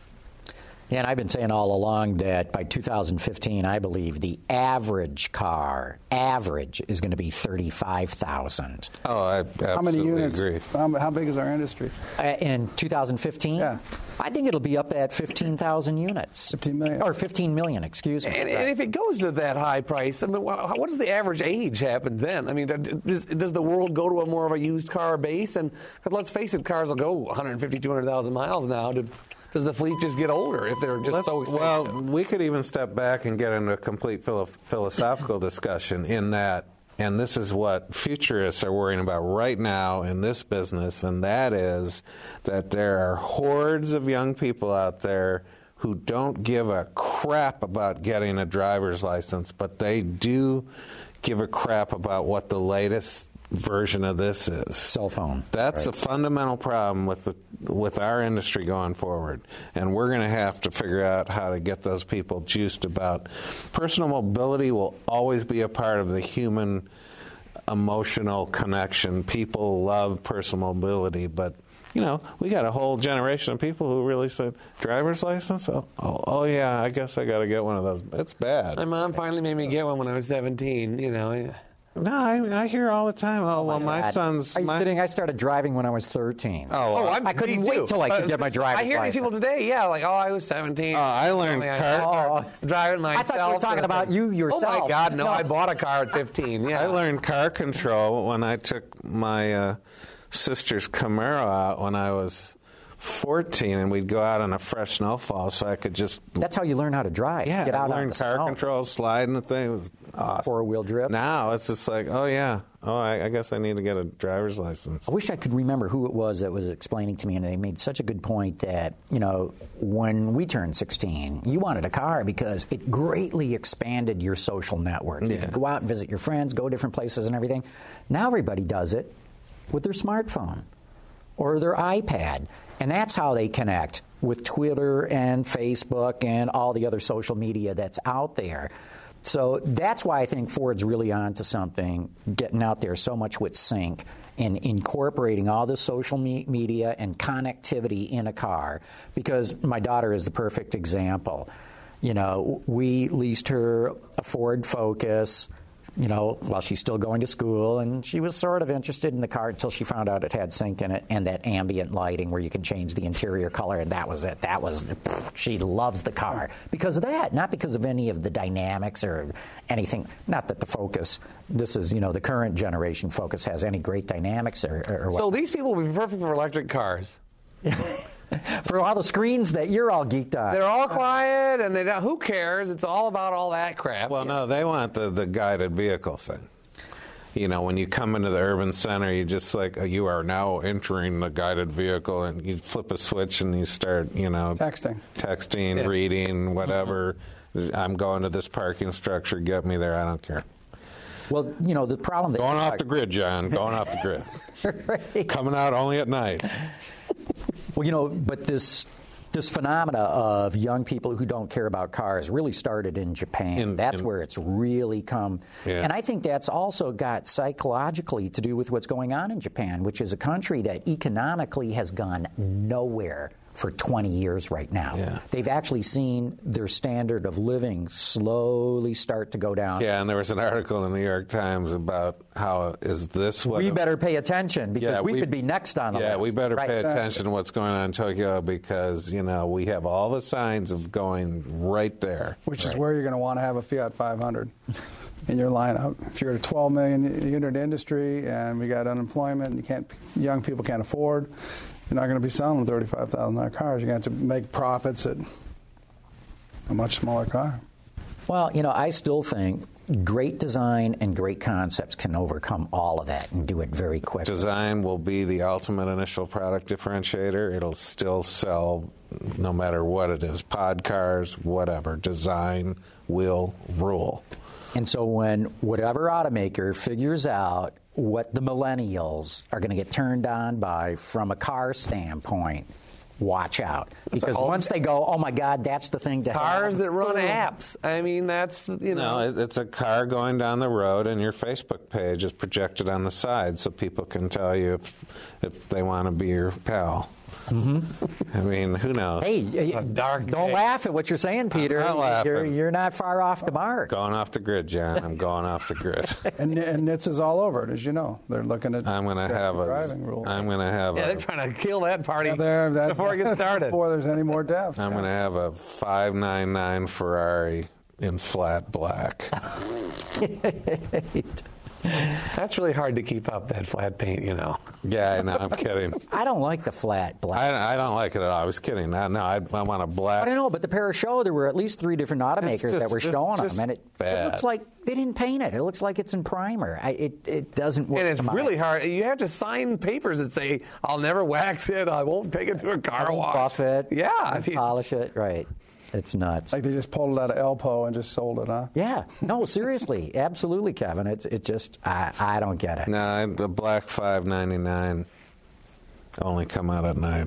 Yeah, and I've been saying all along that by two thousand fifteen, I believe the average car, average, is going to be thirty-five thousand. Oh, I absolutely How many units? agree. How, how big is our industry? Uh, in two thousand fifteen? Yeah. I think it'll be up at fifteen thousand units. fifteen million. Or fifteen million, excuse me. And, Right. and if it goes to that high price, I mean, wha- what does the average age happen then? I mean, does, does the world go to a more of a used car base? And 'cause let's face it, cars will go one fifty, two hundred thousand miles now. Do, does the fleet just get older if they're just Let's- so expensive? well, we could even step back and get into a complete philo- philosophical discussion in that, and this is what futurists are worrying about right now in this business, and that is that there are hordes of young people out there who don't give a crap about getting a driver's license, but they do give a crap about what the latest version of this is. Cell phone. That's Right. a fundamental problem with the, with our industry going forward, and we're going to have to figure out how to get those people juiced about. Personal mobility will always be a part of the human emotional connection. People love personal mobility, but you know, we got a whole generation of people who really said, driver's license? Oh, oh, oh yeah, I guess I got to get one of those. It's bad. My mom finally made me get one when I was seventeen, you know. No, I, I hear all the time, oh, well, my God. son's... Are you my, kidding? I started driving when I was thirteen. Oh, Oh, uh, I'm, I couldn't me wait too. till I could Uh, get my driver's I hear these people license. today, yeah, like, oh, I was seventeen. Oh, I learned Only car- started driving myself. I thought you were talking about you Oh, yourself. my God, no, No. I bought a car at fifteen, yeah. I learned car control when I took my uh, sister's Camaro out when I was fourteen, and we'd go out on a fresh snowfall, so I could just That's how you learn how to drive. yeah, Get out I on learned the car snow. control, sliding the thing. It was awesome. Four-wheel drift. Now it's just like, oh yeah, oh I, I guess I need to get a driver's license. I wish I could remember who it was that was explaining to me, and they made such a good point that, you know, when we turned sixteen, you wanted a car because it greatly expanded your social network. You Yeah. could go out and visit your friends, go different places and everything. Now everybody does it with their smartphone or their iPad, and that's how they connect with Twitter and Facebook and all the other social media that's out there. So that's why I think Ford's really on to something, getting out there so much with Sync and incorporating all the social me- media and connectivity in a car, because my daughter is the perfect example. You know, we leased her a Ford Focus you know, while she's still going to school, and she was sort of interested in the car until she found out it had sync in it and that ambient lighting where you can change the interior color, and that was it. That was, she loves the car because of that, not because of any of the dynamics or anything. Not that the Focus, this is, you know, the current generation Focus has any great dynamics or, or what. So these people would be perfect for electric cars. For all the screens that you're all geeked on. They're all quiet, and they don't, who cares? It's all about all that crap. Well, no, they want the, the guided vehicle thing. You know, when you come into the urban center, you just like, you are now entering the guided vehicle, and you flip a switch and you start, you know, Texting. texting, Yeah. reading, whatever. I'm going to this parking structure, get me there, I don't care. Well, you know, the problem that Going off the grid, John, going off the grid. Right. Coming out only at night. Well, you know, but this this phenomena of young people who don't care about cars really started in Japan. In- that's in- where it's really come. Yeah. And I think that's also got psychologically to do with what's going on in Japan, which is a country that economically has gone nowhere for twenty years right now. Yeah. They've actually seen their standard of living slowly start to go down. Yeah, and there was an article in the New York Times about how is this what... We it- better pay attention because Yeah, we, we- could be next on the Yeah, list. we better Right. pay attention to what's going on in Tokyo because, you know, we have all the signs of going right there. Which is where you're going to want to have a Fiat five hundred in your lineup. If you're a twelve million unit industry and we got unemployment and you can't, young people can't afford, you're not going to be selling thirty-five thousand dollars cars. You're going to have to make profits at a much smaller car. Well, you know, I still think great design and great concepts can overcome all of that and do it very quickly. Design will be the ultimate initial product differentiator. It'll still sell no matter what it is. Pod cars, whatever. Design will rule. And so when whatever automaker figures out what the millennials are going to get turned on by from a car standpoint, watch out. Because all- once they go, oh my God, that's the thing to Cars have. that run boom. apps. I mean, that's, you know. No, it- it's a car going down the road, and your Facebook page is projected on the side so people can tell you if, if they want to be your pal. Mm-hmm. I mean, who knows? Hey, y- dark don't day. laugh at what you're saying, Peter. not laughing. You're, you're not far off the mark. Going off the grid, John. I'm going off the grid. And, and N H T S is all over it, as you know. They're looking at I'm going to have a. driving rules. I'm going to have Yeah, a. they're trying to kill that party Yeah, they're- that- before it gets started. Before there's any more deaths. I'm going to have a five ninety-nine Ferrari in flat black. That's really hard to keep up, that flat paint, you know. Yeah, I know. I'm kidding. I don't like the flat black. I, I don't like it at all. I was kidding. No, no I, I want a black. I don't know, but the pair of show, there were at least three different automakers just- that were it's showing just them, and it, it bad. looks like they didn't paint it. It looks like it's in primer. I, it it doesn't work. And it's to my- really hard. You have to sign papers that say, I'll never wax it, I won't take it to a car wash. buff it, Yeah. I mean, polish it. Right, it's nuts. Like they just pulled it out of Elpo and just sold it, huh? Yeah, no, seriously, absolutely, Kevin. It's it just I I don't get it. No, I- the black five ninety-nine only come out at night.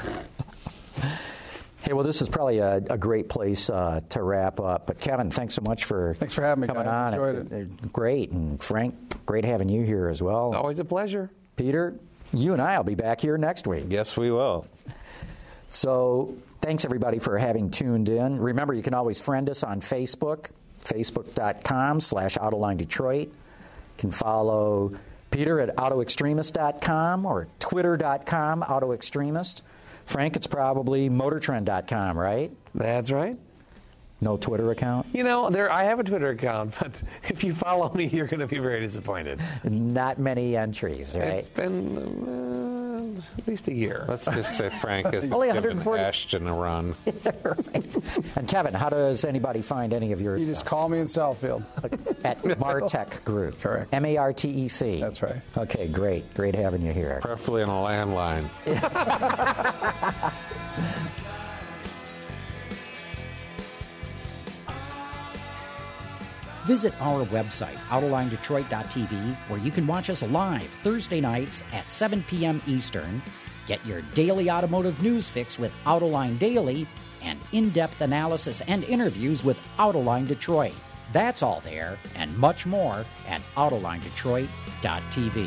Hey, well, this is probably a, a great place uh, to wrap up. But Kevin, thanks so much for Thanks for having me, coming guys. on. Enjoyed It's- it's great, and Frank, great having you here as well. It's always a pleasure. Peter, you and I will be back here next week. Yes, we will. So thanks, everybody, for having tuned in. Remember, you can always friend us on Facebook, facebook.com slash Autoline Detroit. You can follow Peter at auto extremist dot com or twitter dot com, autoextremist. Frank, it's probably motortrend dot com, right? That's right. No Twitter account? You know, there. I have a Twitter account, but if you follow me, you're going to be very disappointed. Not many entries, right? It's been uh, at least a year. Let's just say Frank has Only given one hundred forty Ashton a run. And Kevin, how does anybody find any of your You just call me in Southfield. at Martech Group? Correct. M A R T E C. That's right. Okay, great. Great having you here. Preferably on a landline. Visit our website, autoline detroit dot t v, where you can watch us live Thursday nights at seven p.m. Eastern. Get your daily automotive news fix with Autoline Daily and in-depth analysis and interviews with Autoline Detroit. That's all there and much more at autoline detroit dot t v.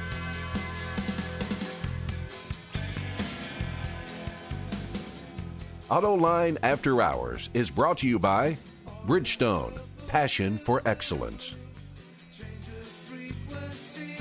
Autoline After Hours is brought to you by Bridgestone, passion for excellence. Change of frequency.